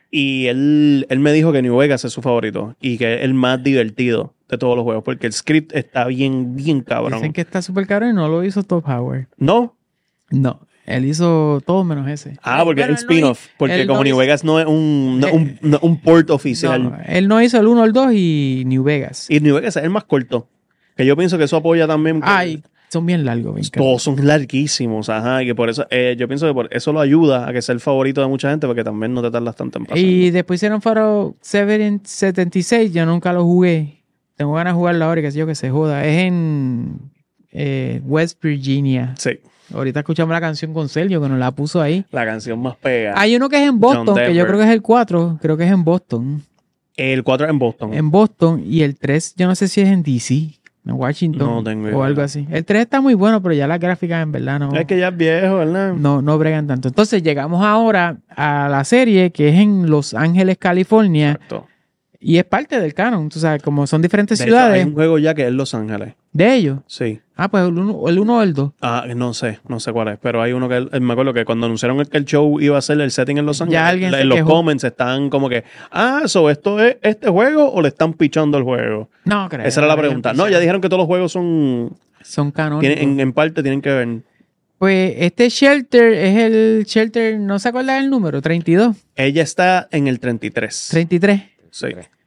Y él, él me dijo que New Vegas es su favorito y que es el más divertido de todos los juegos porque el script está bien, bien cabrón. Dicen que está súper caro y no lo hizo Todd Howard. ¿No? No, él hizo todo menos ese. Ah, porque Pero es el él no spin-off. hizo- Porque él como no New hizo- Vegas no es un, no es un, no es un port oficial. No, él no hizo el uno, el dos y New Vegas. Y New Vegas es el más corto. Que yo pienso que eso apoya también. que Ay, son bien largos. bien cabrón. Todos son larguísimos, ajá. Y que por eso, eh, yo pienso que por eso lo ayuda a que sea el favorito de mucha gente, porque también no te tardas tanto en pasar. Y después hicieron Faro setenta y seis, yo nunca lo jugué. Tengo ganas de jugarlo ahora y que sé yo que se joda. Es en eh, West Virginia. Sí, Ahorita escuchamos la canción con Sergio que nos la puso ahí. la canción más pega. Hay uno que es en Boston, John que yo Denver. creo que es el cuatro. Creo que es en Boston. El cuatro en Boston. En Boston. Y el tres, yo no sé si es en D C, en Washington. No tengo o idea. algo así. El tres está muy bueno, pero ya las gráficas en verdad no, Es que ya es viejo, ¿verdad? no, no bregan tanto. Entonces llegamos ahora a la serie que es en Los Ángeles, California. Exacto. Y es parte del canon. Tú sabes, como son diferentes De hecho, ciudades hay un juego ya que es Los Ángeles. de ellos. Sí. Ah, pues el uno, el uno o el dos. Ah, no sé, no sé cuál es, pero hay uno que eh, me acuerdo que cuando anunciaron el, que el show iba a ser el setting en Los Ángeles, alguien la- se en los quejó. comments están como que, ah, so esto es este juego o le están pichando el juego. No, creo. Esa era la pregunta. No, ya dijeron que todos los juegos son, Son canónicos. tienen, en, en parte tienen que ver. Pues este Shelter es el Shelter, ¿no se acuerda del número? treinta y dos, Ella está en el treinta y tres. treinta y tres. Sí.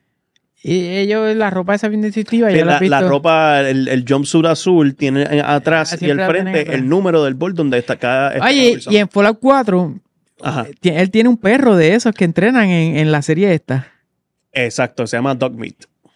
Y ellos, la ropa esa bien distintiva. Sí, yo la, la, he visto. la ropa, el, el jumpsuit azul tiene eh, atrás Ah, y siempre al la tienen frente atrás. el número del board donde está cada está cada Oye, persona. y en Fallout cuatro, Ajá, ti- él tiene un perro de esos que entrenan en, en la serie esta. exacto, se llama Dogmeat.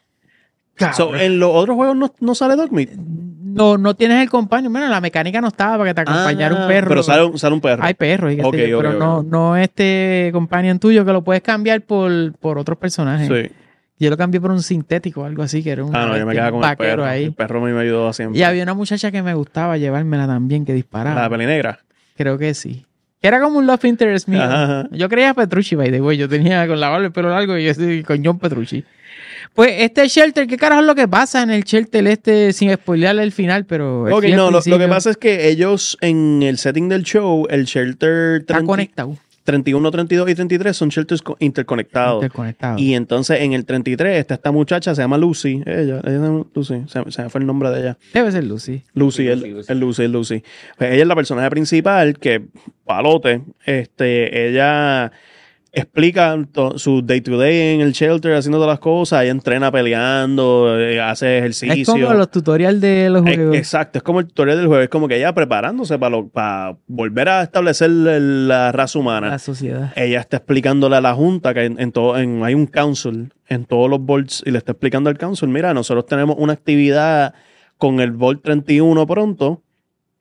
So, en los otros juegos no, no sale Dogmeat. No, no tienes el compañero. Bueno, la mecánica no estaba para que te acompañara Ah, un perro. Pero sale, un- sale un perro. Hay perros, y qué sé Ok, yo, ok, pero ok. no, no este companion tuyo que lo puedes cambiar por, por otros personajes. Sí. Yo lo cambié por un sintético o algo así, que era un, Ah, no, yo me bestia, quedaba un con el vaquero perro. ahí. El perro me ayudó siempre. Y había una muchacha que me gustaba llevármela también, que disparaba. La pelinegra. Creo que sí. Que era como un love interest mío. Ajá, ajá. Yo creía Petrucci, by the way. Yo tenía con la barba el pelo largo y yo estoy con John Petrucci. Pues este Shelter, ¿qué carajo es lo que pasa en el Shelter este? Sin spoilearle el final, pero... Ok, sí, al no, lo, lo que principio pasa es que ellos en el setting del show, el Shelter Está treinta conectado. treinta y uno, treinta y dos y treinta y tres son shelters co- interconectados. Interconectado. Y entonces en el treinta y tres está esta muchacha, se llama Lucy. Ella, ella se llama Lucy. Se, se me fue el nombre de ella. Debe ser Lucy. Lucy, Sí, el, Lucy, Lucy. el Lucy, el Lucy. Pues ella es la personaje principal que, palote, este, ella explica to- su day to day en el shelter haciendo todas las cosas. Ella entrena peleando, eh, hace ejercicio. Es como los tutoriales de los Eh, juegos. Exacto, es como el tutorial del juego. Es como que ella preparándose para, lo- para volver a establecer el- la raza humana. La sociedad. Ella está explicándole a la junta que en, en todo, en, hay un council en todos los boards y le está explicando al council, mira, nosotros tenemos una actividad con el board treinta y uno pronto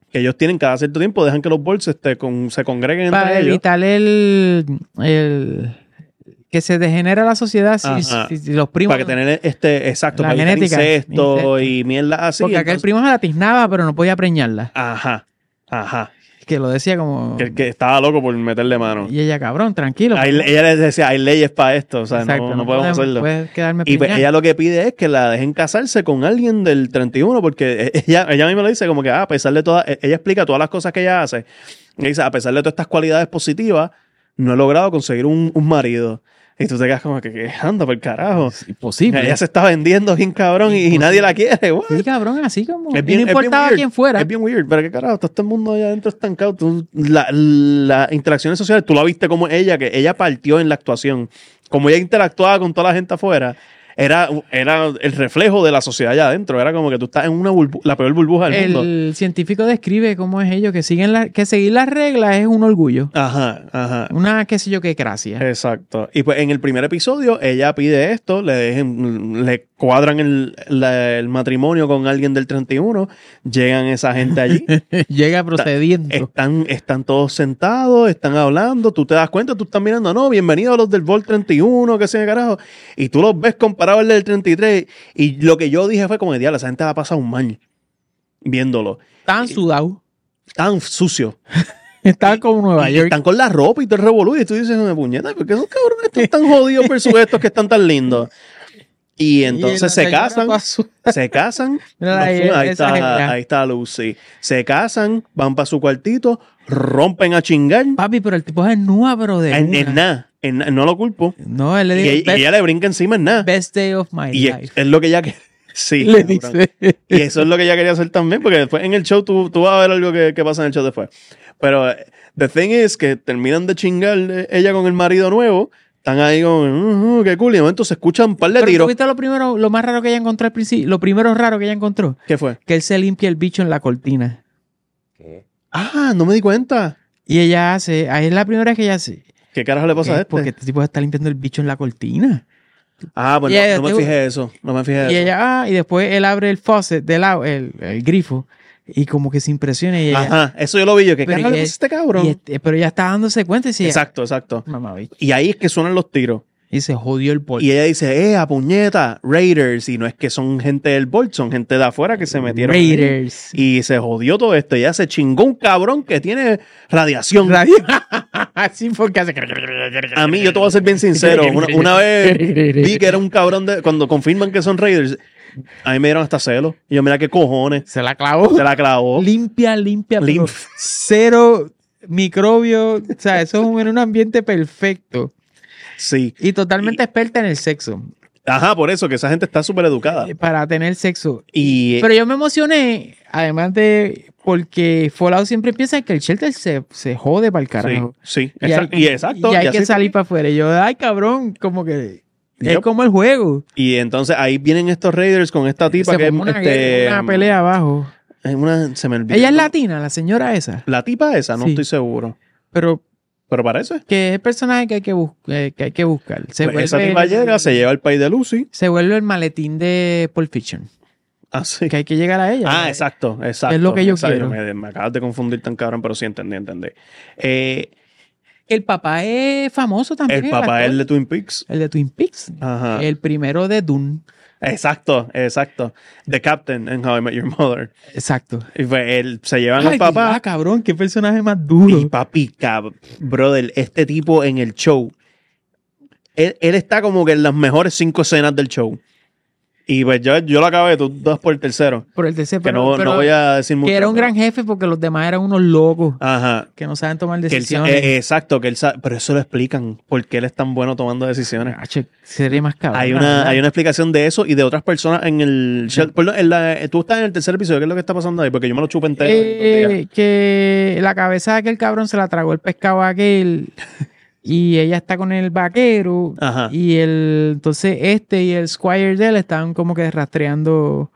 que ellos tienen cada cierto tiempo, dejan que los Bolts este, con, se congreguen entre Para ellos. evitar el, el que se degenera la sociedad si, Ajá. si- si los primos. Para que tener este, exacto, La para evitar genética, incesto, incesto. y mierda así. porque aquel entonces- primo se la tiznaba, pero no podía preñarla. Ajá, ajá. Que lo decía como. Que, que estaba loco por meterle mano. Y ella, cabrón, tranquilo. Ahí, pues, ella les decía, hay leyes para esto, o sea, exacto, no, no podemos hacerlo. Puedes quedarme Y pues, preñada. ella lo que pide es que la dejen casarse con alguien del treinta y uno, porque ella, ella misma lo dice como que, ah, a pesar de todas, ella explica todas las cosas que ella hace. Y dice, a pesar de todas estas cualidades positivas, no he logrado conseguir un, un marido. Y tú te quedas como que, que anda por el carajo. Es imposible. Ella se está vendiendo bien cabrón y, y nadie la quiere. What? Sí, cabrón, así como. Es bien- y no es bien importaba weird. quién fuera. Es bien weird, pero qué carajo, está todo el mundo allá adentro estancado. Tú- la- Las interacciones sociales, tú la viste como ella, que ella partió en la actuación. Como ella interactuaba con toda la gente afuera, era, era el reflejo de la sociedad allá adentro. Era como que tú estás en una burbu- la peor burbuja del mundo. El científico describe cómo es ello, que siguen la, que seguir las reglas es un orgullo. Ajá, ajá. Una qué sé yo qué gracia. Exacto. Y pues en el primer episodio ella pide esto, le dejen, le cuadran el, la- el matrimonio con alguien del treinta y uno, llegan esa gente allí. Llega procediendo. Están, están todos sentados, están hablando, tú te das cuenta, tú estás mirando, no, bienvenidos a los del Volt treinta y uno, que sea carajo. Y tú los ves comparado al del treinta y tres. Y lo que yo dije fue como, diablo, esa gente va a pasar un año viéndolo. Están sudados. Tan sucio. Están como Nueva Y York. están con la ropa y todo el revolú. Y tú dices, me puñeta, ¿por qué esos cabrones están tan jodidos versus estos que están tan lindos? Y entonces Y la se señora casan, pasó- se casan. Mira No, ahí, ahí, esa está, jeva. ahí está Lucy. Se casan, van para su cuartito, rompen a chingar. Papi, pero el tipo es nua, pero de En, una. en nada, en na- no lo culpo. No, él le Y, dice, ella- y best, ella le brinca encima en nada. best day of my Y es, life. es lo que ella que sí, Le cabrón. dice. Y eso es lo que ella quería hacer también, porque después en el show tú, tú vas a ver algo que, que pasa en el show después. Pero eh, the thing is que terminan de chingar eh, ella con el marido nuevo, están ahí con, uh, uh, qué cool, y de momento se escuchan un par de Pero ¿tú tiros. viste lo primero, lo más raro que ella encontró al principio? Lo primero raro que ella encontró, ¿Qué fue? que él se limpia el bicho en la cortina. Ah, no me di cuenta. Y ella hace, ahí es la primera vez que ella hace. ¿Qué carajo le pasa a Es este? Porque este tipo está limpiando el bicho en la cortina. Ah, pues Y ella- no, no me fijé eso. No me fijé Y eso. ella, ah, y después él abre el faucet del agua, el, el grifo, y como que se impresiona y ella. Ajá, eso yo lo vi yo. ¿Qué Pero carajo le y- pasa a este cabrón? y este- pero ella está dándose cuenta y dice, Exacto, exacto. mamá, bicho. Y ahí es que suenan los tiros. Y se jodió el polvo. Y ella dice, eh, a puñeta, Raiders. Y no es que son gente del Bolt, son gente de afuera que se metieron ahí. Raiders. Y se jodió todo esto. Y ella se chingó un cabrón que tiene radiación. Radio. Así porque hace. A mí, yo te voy a ser bien sincero. Una, una vez vi que era un cabrón de. Cuando confirman que son Raiders, a mí me dieron hasta celos. Y yo, mira qué cojones. Se la clavó. Se la clavó. Limpia, limpia. pero Limp. Cero microbios. O sea, eso es un, en un ambiente perfecto. Sí. Y totalmente experta en el sexo. Ajá, por eso, que esa gente está súper educada. eh, Para tener sexo. Y. Pero yo me emocioné, además de porque Fallout siempre piensa que el shelter se, se jode para el sí, carajo. sí. Y Exa- hay, y exacto. y hay y que así salir fue. para afuera. Y yo, ay, cabrón, como que es Yep. como el juego. Y entonces ahí vienen estos Raiders con esta tipa Se que es formó una, este, una pelea abajo. es una- se me olvidó. Ella es latina, la señora esa. La tipa esa, no Sí. estoy seguro. Pero Pero parece. que es el personaje que hay que, bus- eh, que, hay que buscar. Se Pues esa vuelve tipa el- llega, se lleva el país de Lucy. se vuelve el maletín de Pulp Fiction. Así. Que hay que llegar a ella. Ah, exacto, exacto. Es lo que yo exacto. quiero. Me, me acabas de confundir tan cabrón, pero sí entendí, entendí. Eh, El papá es famoso también. el papá es actor. el de Twin Peaks. El de Twin Peaks. Ajá. El primero de Dune. Exacto, exacto. The Captain en How I Met Your Mother. Exacto. Y fue él, se llevan Ay, al papá. ah, cabrón, qué personaje más duro. Y papi, cab, brother, este tipo en el show, él, él está como que en las mejores cinco escenas del show. Y pues yo, yo lo acabé, tú das por el tercero. Por el tercer, Que pero, no, pero no voy a decir mucho. que era un pero- gran jefe porque los demás eran unos locos Ajá. que no saben tomar Que él sa- decisiones. eh, exacto, que él sabe, pero eso lo explican, por qué él es tan bueno tomando decisiones. Ache, sería más cabrón. Hay la una, verdad. hay una explicación de eso y de otras personas en el... shel- perdón, en la- tú estás en el tercer episodio, ¿qué es lo que está pasando ahí? Porque yo me lo chupé entero. Eh, que la cabeza de aquel cabrón se la tragó el pescado aquel y ella está con el vaquero Ajá. y el entonces este y el squire de él están como que rastreando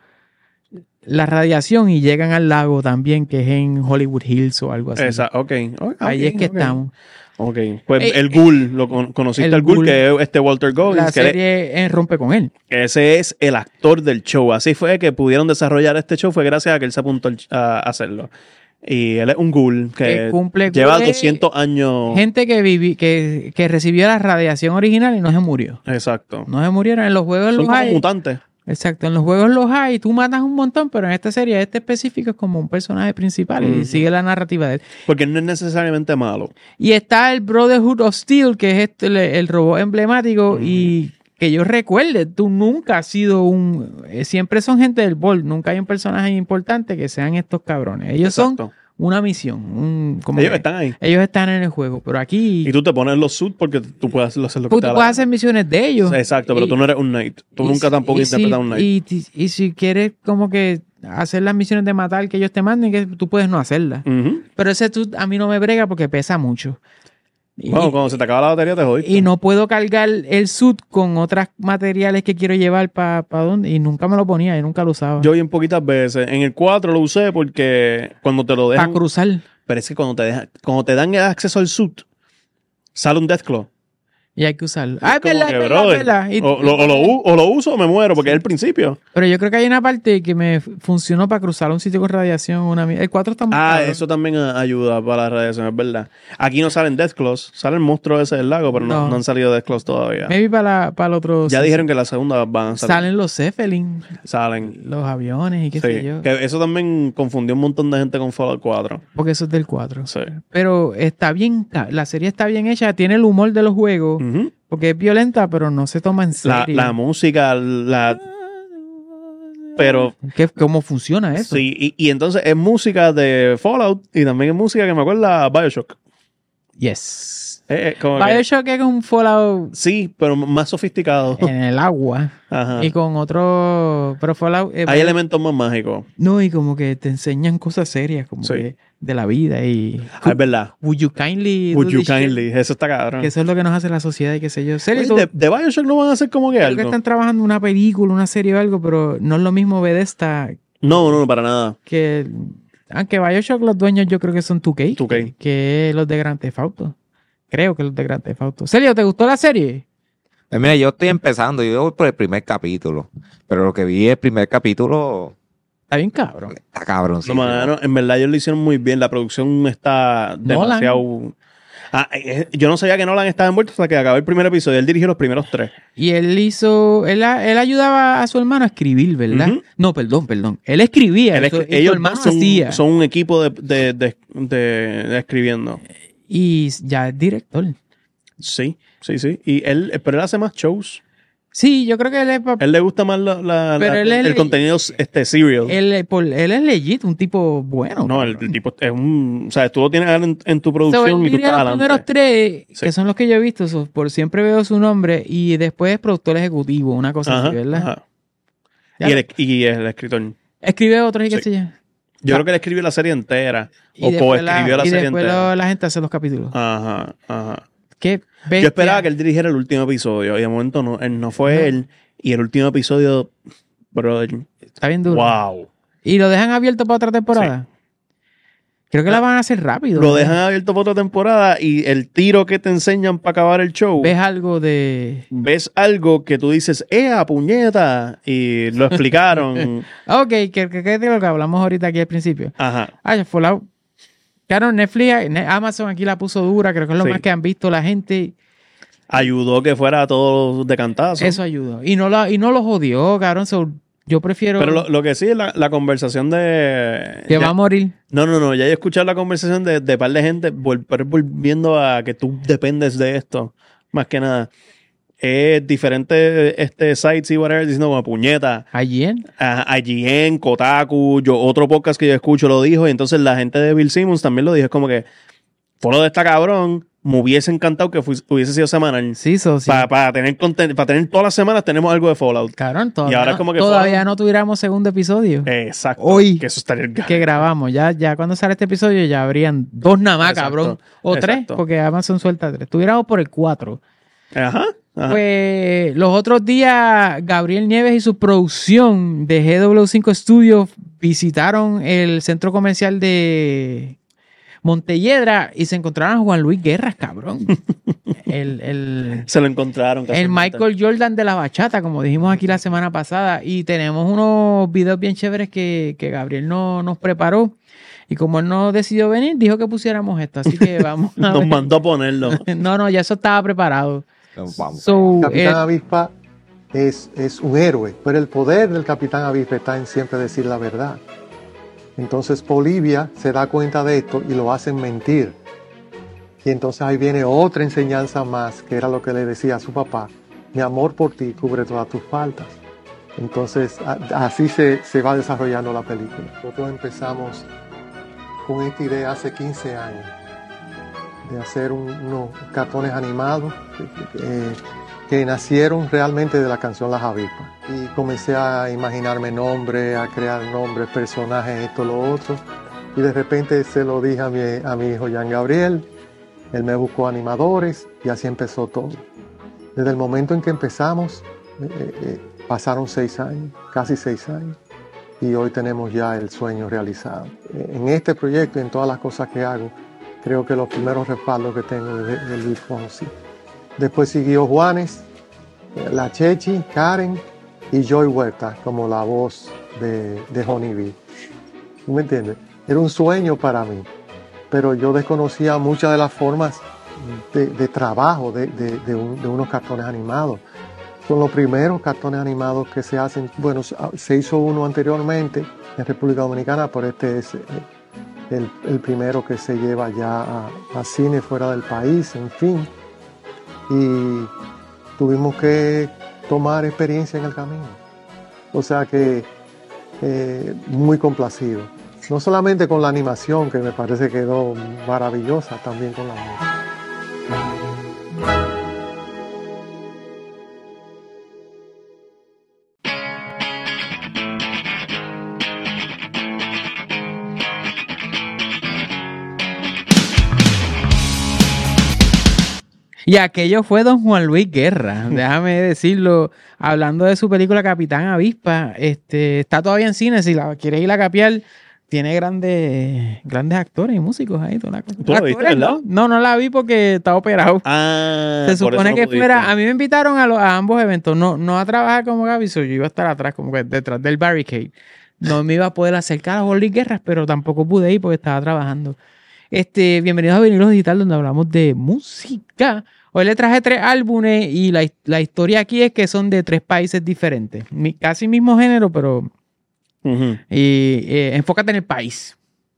la radiación y llegan al lago también que es en Hollywood Hills o algo así. Esa, ok. ok, Ahí es que ok. estamos. Ok. Pues Eh, el Ghoul, lo con- conociste el al Ghoul, Ghoul. que es este Walter Goggins, La que él- serie eh, rompe con él. ese es el actor del show. Así fue que pudieron desarrollar este show, fue gracias a que él se apuntó al- a hacerlo. Y él es un ghoul que, Que cumple lleva ghoul, doscientos años. Gente que viví, que, que recibió la radiación original y no se murió. Exacto. No se murieron. En los juegos Son los como hay. mutantes. Exacto, en los juegos los hay, tú matas un montón, pero en esta serie este específico es como un personaje principal y Ujú. sigue la narrativa de él. Porque no es necesariamente malo. Y está el Brotherhood of Steel, que es este, el, el robot emblemático y que yo recuerde, tú nunca has sido un... eh, siempre son gente del board, nunca hay un personaje importante que sean estos cabrones. Ellos Exacto. son una misión. Un, como Ellos que están ahí. ellos están en el juego, pero aquí Y tú te pones los suits porque tú puedes hacer lo que tú, te tú da la puedes gana. hacer misiones de ellos. Exacto, pero Y- tú no eres un knight. Tú y nunca si- tampoco y si- interpretas un knight. Y, y- y si quieres como que hacer las misiones de matar que ellos te manden, que tú puedes no hacerlas. Ujú. Pero ese tú a mí no me brega porque pesa mucho. Y, Bueno, cuando se te acaba la batería te jodiste. y no puedo cargar el suit con otros materiales que quiero llevar para pa dónde. Y nunca me lo ponía, y nunca lo usaba. Yo bien poquitas veces. En el cuatro lo usé porque cuando te lo Para dejan... cruzar. Pero es que cuando te, dejan, cuando te dan el acceso al suit, sale un Deathclaw. Y hay que usarlo. Ah, es Como verdad, que, es verdad, brother, es verdad. Y- o, lo, o lo u- o lo uso o me muero porque es el principio. Pero yo creo que hay una parte que me funcionó para cruzar un sitio con radiación. Una, mi- el cuatro está muy Ah, cabrón. eso también a- ayuda para la radiación, es verdad. Aquí no salen Deathclaws, sale el monstruo ese del lago, pero no, No. no han salido Deathclaws todavía. Maybe para, la- para el otro. Ya dijeron que la segunda van a salir. Salen los Zeppelin, Salen. los aviones y qué Sí. sé yo. Que eso también confundió un montón de gente con Fallout cuatro. Porque eso es del cuatro. Sí. Pero está bien, ca- la serie está bien hecha, tiene el humor de los juegos, Ujú. porque es violenta, pero no se toma en la, serio. la música, la... Pero ¿Qué- ¿Cómo funciona eso? sí, y, y entonces es música de Fallout y también es música que me acuerda a Bioshock. Yes. Eh, eh, como que- Bioshock es un Fallout sí, pero más sofisticado. en el agua Ajá. y con otro, pero Fallout eh, Hay elementos más mágicos. no, y como que te enseñan cosas serias como Sí. que de la vida y Ah, es verdad. would you kindly Would do you this shit? kindly. Eso está cabrón. Que eso es lo que nos hace la sociedad y qué sé yo. Series, Oye, de, de Bioshock no van a hacer como que creo algo. que están trabajando una película, una serie o algo, pero no es lo mismo Bethesda No, no, no, para nada. que... Aunque Bioshock los dueños yo creo que son dos K. dos K. Que los de Grand Theft Auto. Creo que los de Grand Theft Auto. Sergio, ¿te gustó la serie? Eh, Mira, yo estoy empezando, yo voy por el primer capítulo, pero lo que vi el primer capítulo Está bien cabrón. está cabrón. No, mano, en verdad ellos lo hicieron muy bien. La producción está Nolan. demasiado... Ah, eh, yo no sabía que Nolan estaba envuelto hasta que acabó el primer episodio. Él dirigió los primeros tres. Y él hizo... Él, él ayudaba a su hermano a escribir, ¿verdad? Ujú. No, perdón, perdón. Él escribía. Él eso- escri- y su ellos hermano son, hacía. son un equipo de, de, de, de- de escribiendo. Y ya es director. Sí, sí, sí. Y él, pero él hace más shows. Sí, yo creo que él es... pa- Él le gusta más la, la- Pero la- él es- el contenido este, serial. Él, por- él es legit, un tipo bueno. no, el, cabrón. el tipo es un... O sea, tú lo tienes a él en, en tu So, producción él y tú diría estás los primeros adelante. tres, Sí. que son los que yo he visto, so, por siempre veo su nombre, y después es productor ejecutivo, una cosa Ajá, así, ¿verdad? ajá. Ya Y, lo- el, y el escritor. Escribe otros y qué Sí. sé yo. Yo Ya. creo que él escribió la serie entera. Y o después coescribió la, y serie después entera. lo- la gente hace los capítulos. Ajá, ajá. Qué Yo bestia. esperaba que él dirigiera el último episodio y de momento no, él no fue No. él. Y el último episodio, brother, Está bien duro. wow. Y lo dejan abierto para otra temporada. Creo que la van a hacer rápido. Lo ¿no? dejan abierto para otra temporada y el tiro que te enseñan para acabar el show, ¿Ves algo de...? ves algo que tú dices, ¡ea, puñeta! Y lo explicaron. Ok, que, que, que es de lo que hablamos ahorita aquí al principio. Ajá. Ah, ya Fallout. Claro, Netflix, Ne- Amazon aquí la puso dura, creo que es lo Sí. más que han visto la gente. Ayudó que fuera todo de cantazo. Eso ayudó. Y no, la, y no los odió, cabrón. So, yo prefiero Pero lo, lo que sí es la, la conversación de... que ya- va a morir. No, no, no. Ya he escuchado la conversación de, de par de gente vol- pero volviendo a que tú dependes de esto. Más que nada. Es diferentes este, sites y whatever diciendo como puñeta. Ayer. A I G N, Kotaku, yo, otro podcast que yo escucho lo dijo. Y entonces la gente de Bill Simmons también lo dijo. Es como que por lo de esta cabrón, me hubiese encantado que fuis- hubiese sido semanal. Sí, so, sí. Para tener conten- para tener todas las semanas tenemos algo de Fallout. Cabrón, todavía, Y ahora no, es como que todavía Fallout- no tuviéramos segundo episodio. Exacto. Hoy. Que eso estaría el Que grabamos. Ya, ya cuando sale este episodio ya habrían dos nada más, Exacto, cabrón. O tres, exacto. porque Amazon suelta tres. Tuviéramos por el cuatro. Ajá. ajá. Pues los otros días, Gabriel Nieves y su producción de G W cinco Studios visitaron el centro comercial de Montelledra y se encontraron a Juan Luis Guerras, cabrón. el, el, Se lo encontraron. el casualmente. Michael Jordan de la bachata, como dijimos aquí la semana pasada. Y tenemos unos videos bien chéveres que, que Gabriel no, nos preparó. Y como él no decidió venir, dijo que pusiéramos esto. Así que vamos a Nos ver. mandó a ponerlo. No, no, ya eso estaba preparado. Vamos. So, Capitán eh, Avispa es, es un héroe, pero el poder del Capitán Avispa está en siempre decir la verdad. Entonces Bolivia se da cuenta de esto y lo hacen mentir. Y entonces ahí viene otra enseñanza más, que era lo que le decía a su papá: mi amor por ti cubre todas tus faltas. Entonces a- así se, se va desarrollando la película. Nosotros empezamos con esta idea hace quince años, de hacer un- unos cartones animados eh, que nacieron realmente de la canción Las Avispas. Y comencé a imaginarme nombres, a crear nombres, personajes, esto, lo otro. Y de repente se lo dije a mi, a mi hijo Jean Gabriel. Él me buscó animadores y así empezó todo. Desde el momento en que empezamos, eh, eh, pasaron seis años, casi seis años. Y hoy tenemos ya el sueño realizado. Eh, En este proyecto y en todas las cosas que hago, creo que los primeros respaldos que tengo es de, de Luis Fonsi. Después siguió Juanes, eh, la Chechi, Karen y Joy Huerta como la voz de, de Honeybee. ¿Tú me entiendes? Era un sueño para mí, pero yo desconocía muchas de las formas de, de trabajo de, de, de, un- de unos cartones animados. Son los primeros cartones animados que se hacen. Bueno, se hizo uno anteriormente en República Dominicana, pero este es eh, el, el primero que se lleva ya a, a cine fuera del país, en fin. Y tuvimos que tomar experiencia en el camino. O sea que eh, muy complacido. No solamente con la animación, que me parece que quedó maravillosa, también con la música. y aquello fue don Juan Luis Guerra, déjame decirlo, hablando de su película Capitán Avispa. Este, está todavía en cine, si la quieres ir a capiar, tiene grandes, grandes actores y músicos ahí. Toda la cosa. ¿Tú la viste, Actores, verdad? ¿no? no, no la vi porque estaba operado. Ah, Se por eso supone no que pudiste. fuera, a mí me invitaron a, los- a ambos eventos, no, no a trabajar como Gaby, so yo iba a estar atrás, como que detrás del barricade. No me iba a poder acercar a Juan Luis Guerra, pero tampoco pude ir porque estaba trabajando. Este, bienvenidos a Vinilo Digital, donde hablamos de música. Hoy le traje tres álbumes y la, la historia aquí es que son de tres países diferentes. Mi- casi mismo género, pero Ujú. y, eh, enfócate en el país.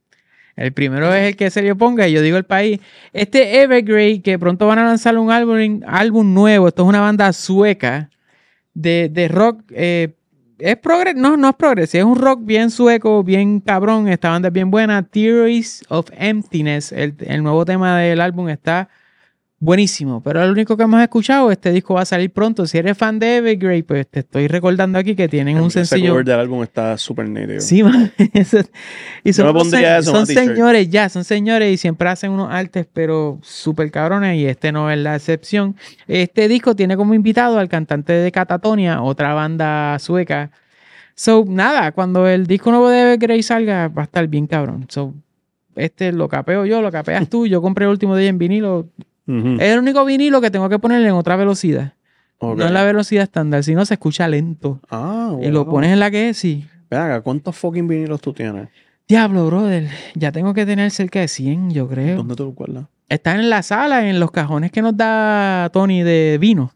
El primero es el que se le ponga y yo digo el país. Este Evergrey, que pronto van a lanzar un álbum, álbum nuevo. Esto es una banda sueca de, de rock. eh, es progre, no, no es progresivo, es un rock bien sueco, bien cabrón. Esta banda es bien buena. Theories of Emptiness, el, el nuevo tema del álbum está buenísimo, pero es lo único que hemos escuchado. Este disco va a salir pronto. Si eres fan de Evergrey, pues te estoy recordando aquí que tienen un Ese sencillo. cover del álbum está súper nítido. Sí, man. Eso- y son, Yo me unos pondría se- eso en son una t-shirt. señores ya, son señores y siempre hacen unos artes, pero súper cabrones, y este no es la excepción. Este disco tiene como invitado al cantante de Catatonia, otra banda sueca. So, nada, cuando el disco nuevo de Evergrey salga, va a estar bien cabrón. So, este lo capeo yo, lo capeas tú. Yo compré el último de ella en vinilo. Ujú. Es el único vinilo que tengo que ponerle en otra velocidad. Ok. No en la velocidad estándar, si no se escucha lento. Ah, Y lo wow. pones en la que es, sí. Ven acá, ¿cuántos fucking vinilos tú tienes? Diablo, brother. Ya tengo que tener cerca de cien, yo creo. ¿Dónde te lo guardas? Están en la sala, en los cajones que nos da Tony de vino.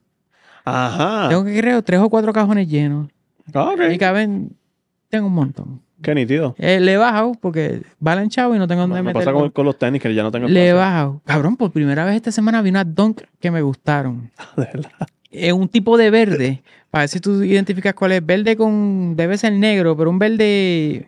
Ajá. Tengo que creo tres o cuatro cajones llenos. Ah, ok. Y caben, tengo un montón. Qué nítido. Eh, le he bajado porque vale chavo y no tengo dónde Me meterlo. pasa con, con los tenis que ya no tengo Le he espacio. bajado. Cabrón, por primera vez esta semana vi unas Dunk que me gustaron. De verdad. Es un tipo de verde. Para ver si tú identificas cuál es. Verde con... Debe ser negro, pero un verde...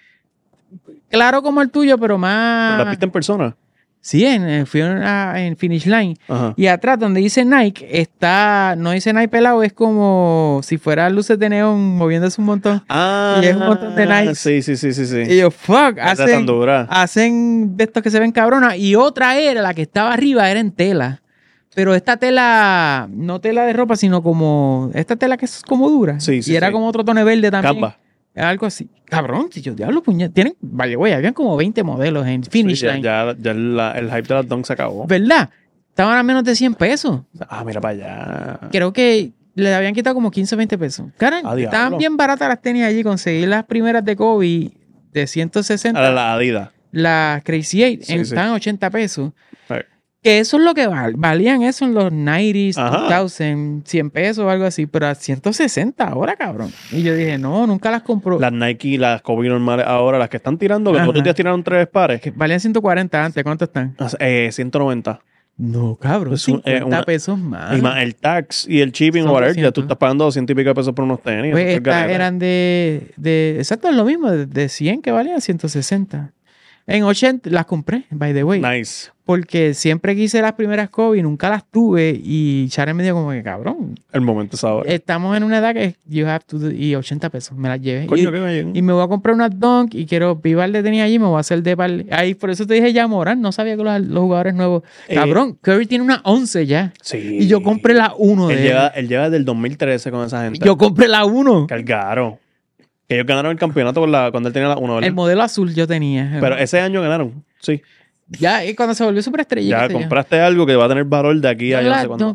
Claro como el tuyo, pero más... ¿La viste en persona? Sí, en, en- fui en, a- en Finish Line. Ajá. Y atrás, donde dice Nike, está... No dice Nike pelado, es como si fuera luces de neón moviéndose un montón. Ah, Y es un montón de Nikes. Sí, sí, sí, sí, sí. Y yo, fuck, Esa tan hacen, dura. hacen de estos que se ven cabronas. Y otra era, la que estaba arriba, era en tela. Pero esta tela, no tela de ropa, sino como... Esta tela que es como dura. Sí, sí, y era sí. como otro tono verde también. Canva. Algo así. Cabrón, si yo diablo, puñet. Tienen, vale, güey, habían como veinte modelos en Finish Sí, ya, Line. ya, ya la- el hype de las Dunk se acabó. ¿Verdad? Estaban a menos de cien pesos. Ah, mira para allá. Creo que le habían quitado como quince o veinte pesos. Cara, Ah, diablo. estaban bien baratas las tenis allí. Conseguí las primeras de Kobe de ciento sesenta. A la, la Adidas. las Crazy Eight, Sí, en- sí. estaban en ochenta pesos. Sí. Que eso es lo que val- valían eso en los noventa, Ajá. dos mil, cien pesos o algo así, pero a ciento sesenta ahora, cabrón. Y yo dije, no, nunca las compro. Las Nike, las Kobe normales ahora, las que están tirando, que Ajá. todos los días tiraron tres pares, Que valían ciento cuarenta antes, ¿cuánto están? eh, ciento noventa. No, cabrón, Es un- eh, cincuenta una- pesos más. Y más el tax y el shipping Son o whatever, ya doscientos. tú estás pagando doscientos y pico de pesos por unos tenis. Pues eso es estas garete. eran de, de, exacto, es lo mismo, de, de cien que valían ciento sesenta. En ochenta las compré, by the way. Nice. Porque siempre quise las primeras Kobe y nunca las tuve. Y Sharon me dijo como que, cabrón, El momento es ahora. estamos en una edad que you have to do- y ochenta pesos, me las llevé. Coño, y, qué bien. y me voy a comprar una Dunk y quiero, Vival de tenía allí, me voy a hacer de par. Ahí, por eso te dije ya Morán, no sabía que los, los jugadores nuevos. Eh, Cabrón, Curry tiene una once ya. Sí. Y yo compré la uno de Él él. lleva, él lleva del dos mil trece con esa gente. Yo compré la uno. Cargaro. Que ellos ganaron el campeonato con la, cuando él tenía la uno, ¿verdad? El modelo azul yo tenía. Pero ese año ganaron. Sí. Ya, y cuando se volvió superestrella. Ya qué sé yo. compraste algo que va a tener valor de aquí Yo a ya no la- sé cuándo. no,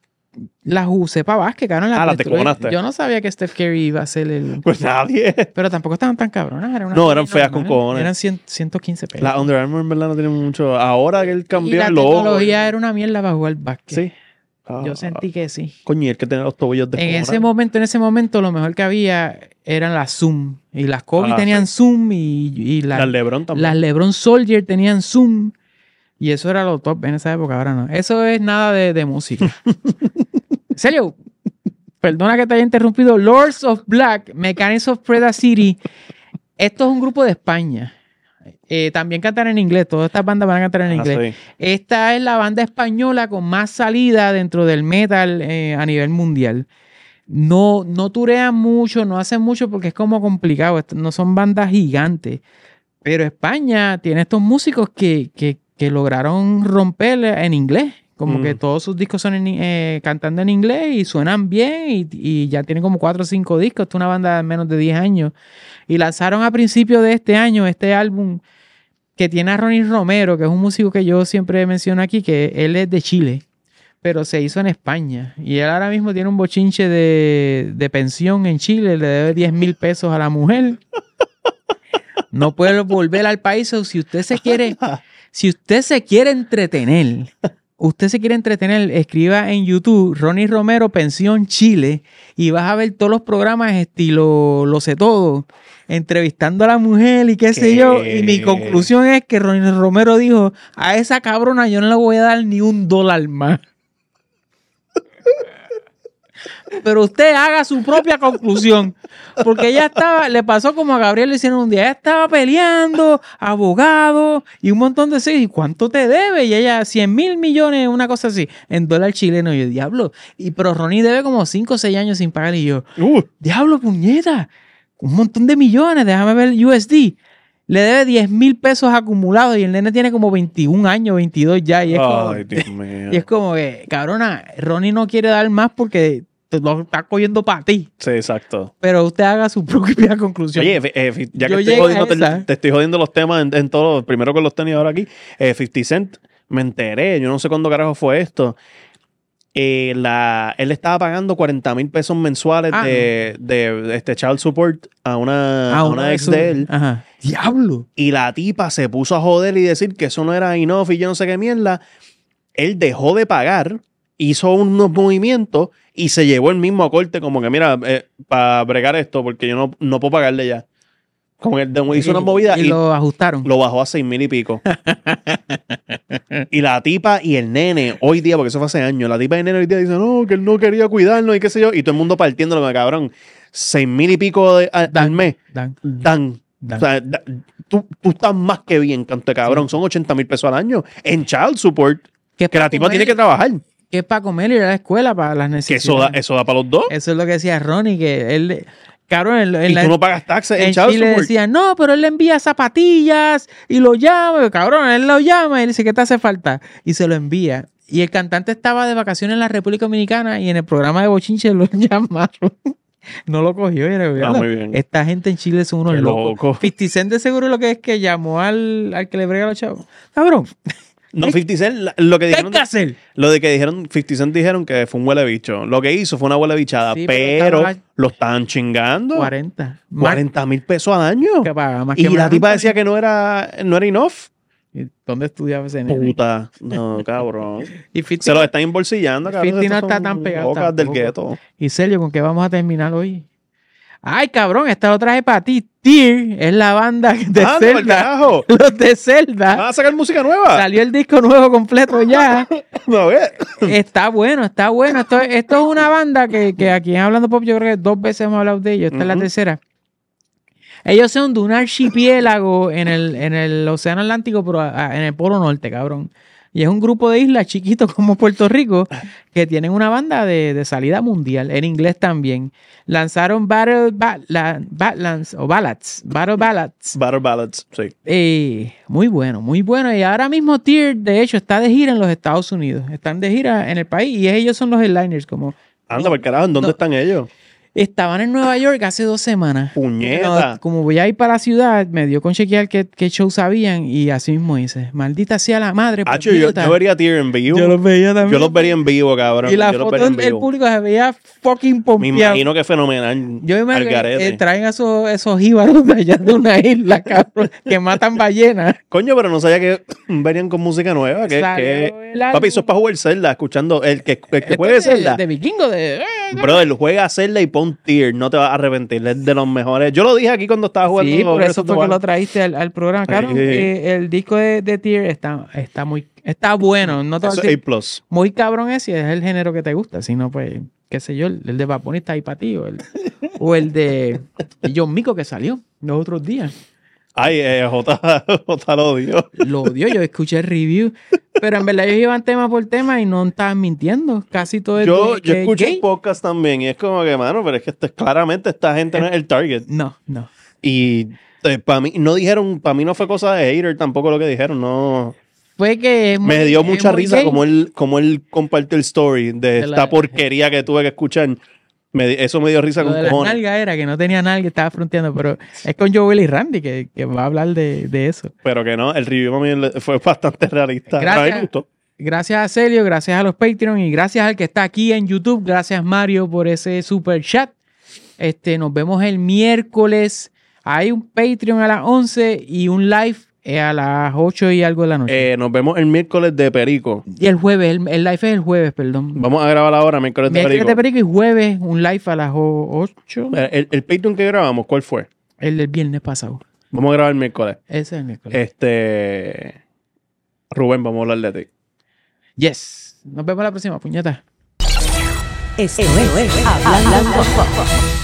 las usé para básquet, cabrón. Ah, las Detroit. descojonaste. Yo no sabía que Steph Curry iba a ser el... Pues nadie. Pero tampoco estaban tan cabronas. Era una No, eran normal. feas con cojones. Eran cien, ciento quince pesos. La Under Armour en verdad no tiene mucho. Ahora que él y cambió la el logo. tecnología era una mierda para jugar básquet. Sí. Ah, Yo sentí que sí. Coño, y el que tiene los tobillos de En ese momento, en ese momento, lo mejor que había eran las Zoom. Y las Kobe Ah, tenían Zoom y, y las, Las LeBron también. las LeBron Soldier tenían Zoom. Y eso era lo top en esa época, ahora no. Eso es nada de, de música. En serio, perdona que te haya interrumpido. Lords of Black, Mechanics of Preda City. Esto es un grupo de España. Eh, también cantan en inglés. Todas estas bandas van a cantar en Ah, inglés. sí. Esta es la banda española con más salida dentro del metal eh, a nivel mundial. No, no turean mucho, no hacen mucho porque es como complicado. Esto- no son bandas gigantes. Pero España tiene estos músicos que, que, que lograron romper en inglés. Como Mm. que todos sus discos son en, eh, cantando en inglés y suenan bien y, y ya tienen como cuatro o cinco discos. Esta es una banda de menos de diez años. Y lanzaron a principios de este año este álbum que tiene a Ronnie Romero, que es un músico que yo siempre menciono aquí, que él es de Chile, pero se hizo en España. Y él ahora mismo tiene un bochinche de, de pensión en Chile, le debe diez mil pesos a la mujer. No puede volver al país. O si usted se quiere, si usted se quiere entretener, usted se quiere entretener, escriba en YouTube Ronnie Romero Pensión Chile y vas a ver todos los programas estilo Lo sé todo, entrevistando a la mujer y qué sé ¿Qué? yo. Y mi conclusión es que Ronnie Romero dijo, a esa cabrona yo no le voy a dar ni un dólar más. Pero usted haga su propia conclusión. Porque ella estaba, le pasó como a Gabriel le hicieron un día, ella estaba peleando, abogado y un montón de cosas. ¿Y cuánto te debe? Y ella, cien mil millones, una cosa así, en dólar chileno. Y yo, diablo. Y pero Ronnie debe como cinco o seis años sin pagar. Y yo, Uh, diablo, puñeta, un montón de millones, déjame ver el U S D. Le debe diez mil pesos acumulados y el nene tiene como veintiún años, veintidós ya. Y es como, ay, Dios mío. y es como que, cabrona, Ronnie no quiere dar más porque te lo está cogiendo para ti. Sí, exacto. Pero usted haga su propia conclusión. Oye, fi- eh, fi- ya que Yo estoy llegué a jodiendo, esa. te, te estoy jodiendo los temas en, en todo, primero con los tenis ahora aquí. Eh, fifty Cent, me enteré, yo no sé cuándo carajo fue esto. Eh, la, él estaba pagando cuarenta mil pesos mensuales Ah, de, de, de este child support a una, Ah, a uno una de ex esos- de él. Ajá. Diablo. Y la tipa se puso a joder y decir que eso no era enough y yo no sé qué mierda. Él dejó de pagar, hizo unos movimientos y se llevó el mismo a corte como que, mira, eh, para bregar esto porque yo no, no puedo pagarle ya. Como que de- hizo una movida y, y, lo ajustaron. lo bajó a seis mil y pico. Y la tipa y el nene hoy día, porque eso fue hace años, la tipa y el nene hoy día dicen, no, que él no quería cuidarnos y qué sé yo. Y todo el mundo partiéndolo, como, cabrón, seis mil y pico de- a- al Dan. mes. Dan, Dan. dan. O sea, da- tú, tú estás más que bien, canto de cabrón. Son ochenta mil pesos al año en child support. que es Que la pa' tipa comer- tiene que trabajar. que es para comer y ir a la escuela para las Que necesidades. eso da, eso da para los dos. Eso es lo que decía Ronnie, que él, cabrón, en, en Y la- tú no pagas taxes en en child Chile support. decía, no, pero él le envía zapatillas y lo llama, cabrón, él lo llama y le dice, ¿qué te hace falta? Y se lo envía. Y el cantante estaba de vacaciones en la República Dominicana y en el programa de Bochinche lo llamaron. No lo cogió. Y era, Ah, muy bien. esta gente en Chile son unos Qué locos. loco. fifty Cent de seguro lo que es que llamó al, al que le brega a los chavos. Cabrón, No, cincuenta Cent, la- lo que ¿Qué hay dijeron, que hacer? lo de que dijeron, cincuenta Cent dijeron que fue un huele bicho. Lo que hizo fue una huele bichada, Sí, pero pero estaba- lo estaban chingando. cuarenta. Más cuarenta mil pesos al año. que paga, más Y que la Marc tipa Anthony. decía que no era, no era enough. ¿Y ¿Dónde estudiaba ese nene? Puta. No, cabrón. Y cincuenta Se los están embolsillando, cabrón. cincuenta no Estos está son tan pegado bocas del tampoco. gueto. Y Sergio, ¿con qué vamos a terminar hoy? Ay, cabrón, esta lo traje para ti. Tear es la banda de Ah, no, el Zelda. carajo. Los de Zelda. ¿Van a sacar música nueva? Salió el disco nuevo completo ya. No, ve. Está bueno, está bueno. Esto, esto es una banda que, que aquí en Hablando Pop yo creo que dos veces hemos hablado de ellos. Esta es la Ujú. tercera. Ellos son de un archipiélago en el, en el Océano Atlántico, pero a- a- en el Polo Norte, cabrón. Y es un grupo de islas chiquitos como Puerto Rico que tienen una banda de, de salida mundial, en inglés también. Lanzaron Battle ba- la- Badlands o Ballads, Battle Ballads. Battle Ballads, sí. Eh, muy bueno, muy bueno. Y ahora mismo Tear, de hecho, está de gira en los Estados Unidos. Están de gira en el país y ellos son los headliners. Como Anda, por carajo, ¿en dónde No. están ellos? estaban en Nueva York hace dos semanas. Puñeta. No, como voy a ir para la ciudad, me dio con chequear qué, qué show sabían y así mismo hice. Maldita sea la madre. Hacho, yo, puñeta. yo vería Tear en vivo. Yo los veía también. Yo los vería en vivo, cabrón. Y la yo los foto vería en del vivo. público se veía fucking Me pompeado. imagino que es fenomenal. Yo me imagino al que garete. eh, traen a esos, esos jíbaros de allá de una isla, cabrón, que matan ballenas. Coño, pero no sabía que venían con música nueva. Que, Salió que... el álbum. Papi, eso es para jugar Zelda, escuchando el que, el que Esto juegue es de, Zelda. de vikingo, de... Brother, juega Zelda y pon Tear, no te vas a arrepentir. Es de los mejores. Yo lo dije aquí cuando estaba jugando. Sí, por Breath eso of the fue que Wild. lo traíste al, al programa. Claro, Sí. eh, el disco de, de Tear está, está muy... Está bueno. No te voy a Eso decir- es A plus. muy cabrón es si es el género que te gusta. Si no, pues, qué sé yo, el, el de Bad Bunny está ahí para ti. O el, o el de John Mico que salió los otros días. Ay, eh, J, J lo dio. Lo odió, yo escuché el review. Pero en verdad ellos iban tema por tema y no estaban mintiendo. Casi todo el Yo, que- yo que es escucho gay. el podcast también y es como que, mano, pero es que esto, claramente esta gente no es el target. No, no. Y para mí, no dijeron, para mí no fue cosa de hater tampoco lo que dijeron, no. Fue que es Me muy- dio es mucha muy risa gay. como él, como él compartió el story de, De esta la- porquería que tuve que escuchar. Me di- eso me dio risa Lo con de la cojones. nalga era que no tenía nalga, estaba fronteando, pero es con Joel y Randy que, que va a hablar de, de eso. Pero que no, el review a mí le- fue bastante realista. Gracias. A mí me gustó. Gracias a Celio, gracias a los Patreon y gracias al que está aquí en YouTube. Gracias Mario por ese super chat. Este, nos vemos el miércoles. Hay un Patreon a las once y un live eh, a las ocho y algo de la noche. Eh, nos vemos el miércoles de Perico. y el jueves, el, el live es el jueves, perdón. Vamos a grabar ahora miércoles de Miércoles Perico. de Perico y jueves un live a las o- ocho. Eh, El, el Patreon que grabamos, ¿cuál fue? El del viernes pasado. Vamos a grabar el miércoles. Ese es el miércoles. Este. Rubén, vamos a hablar de ti. Yes. Nos vemos la próxima, puñeta. Esto es Hablando Pop.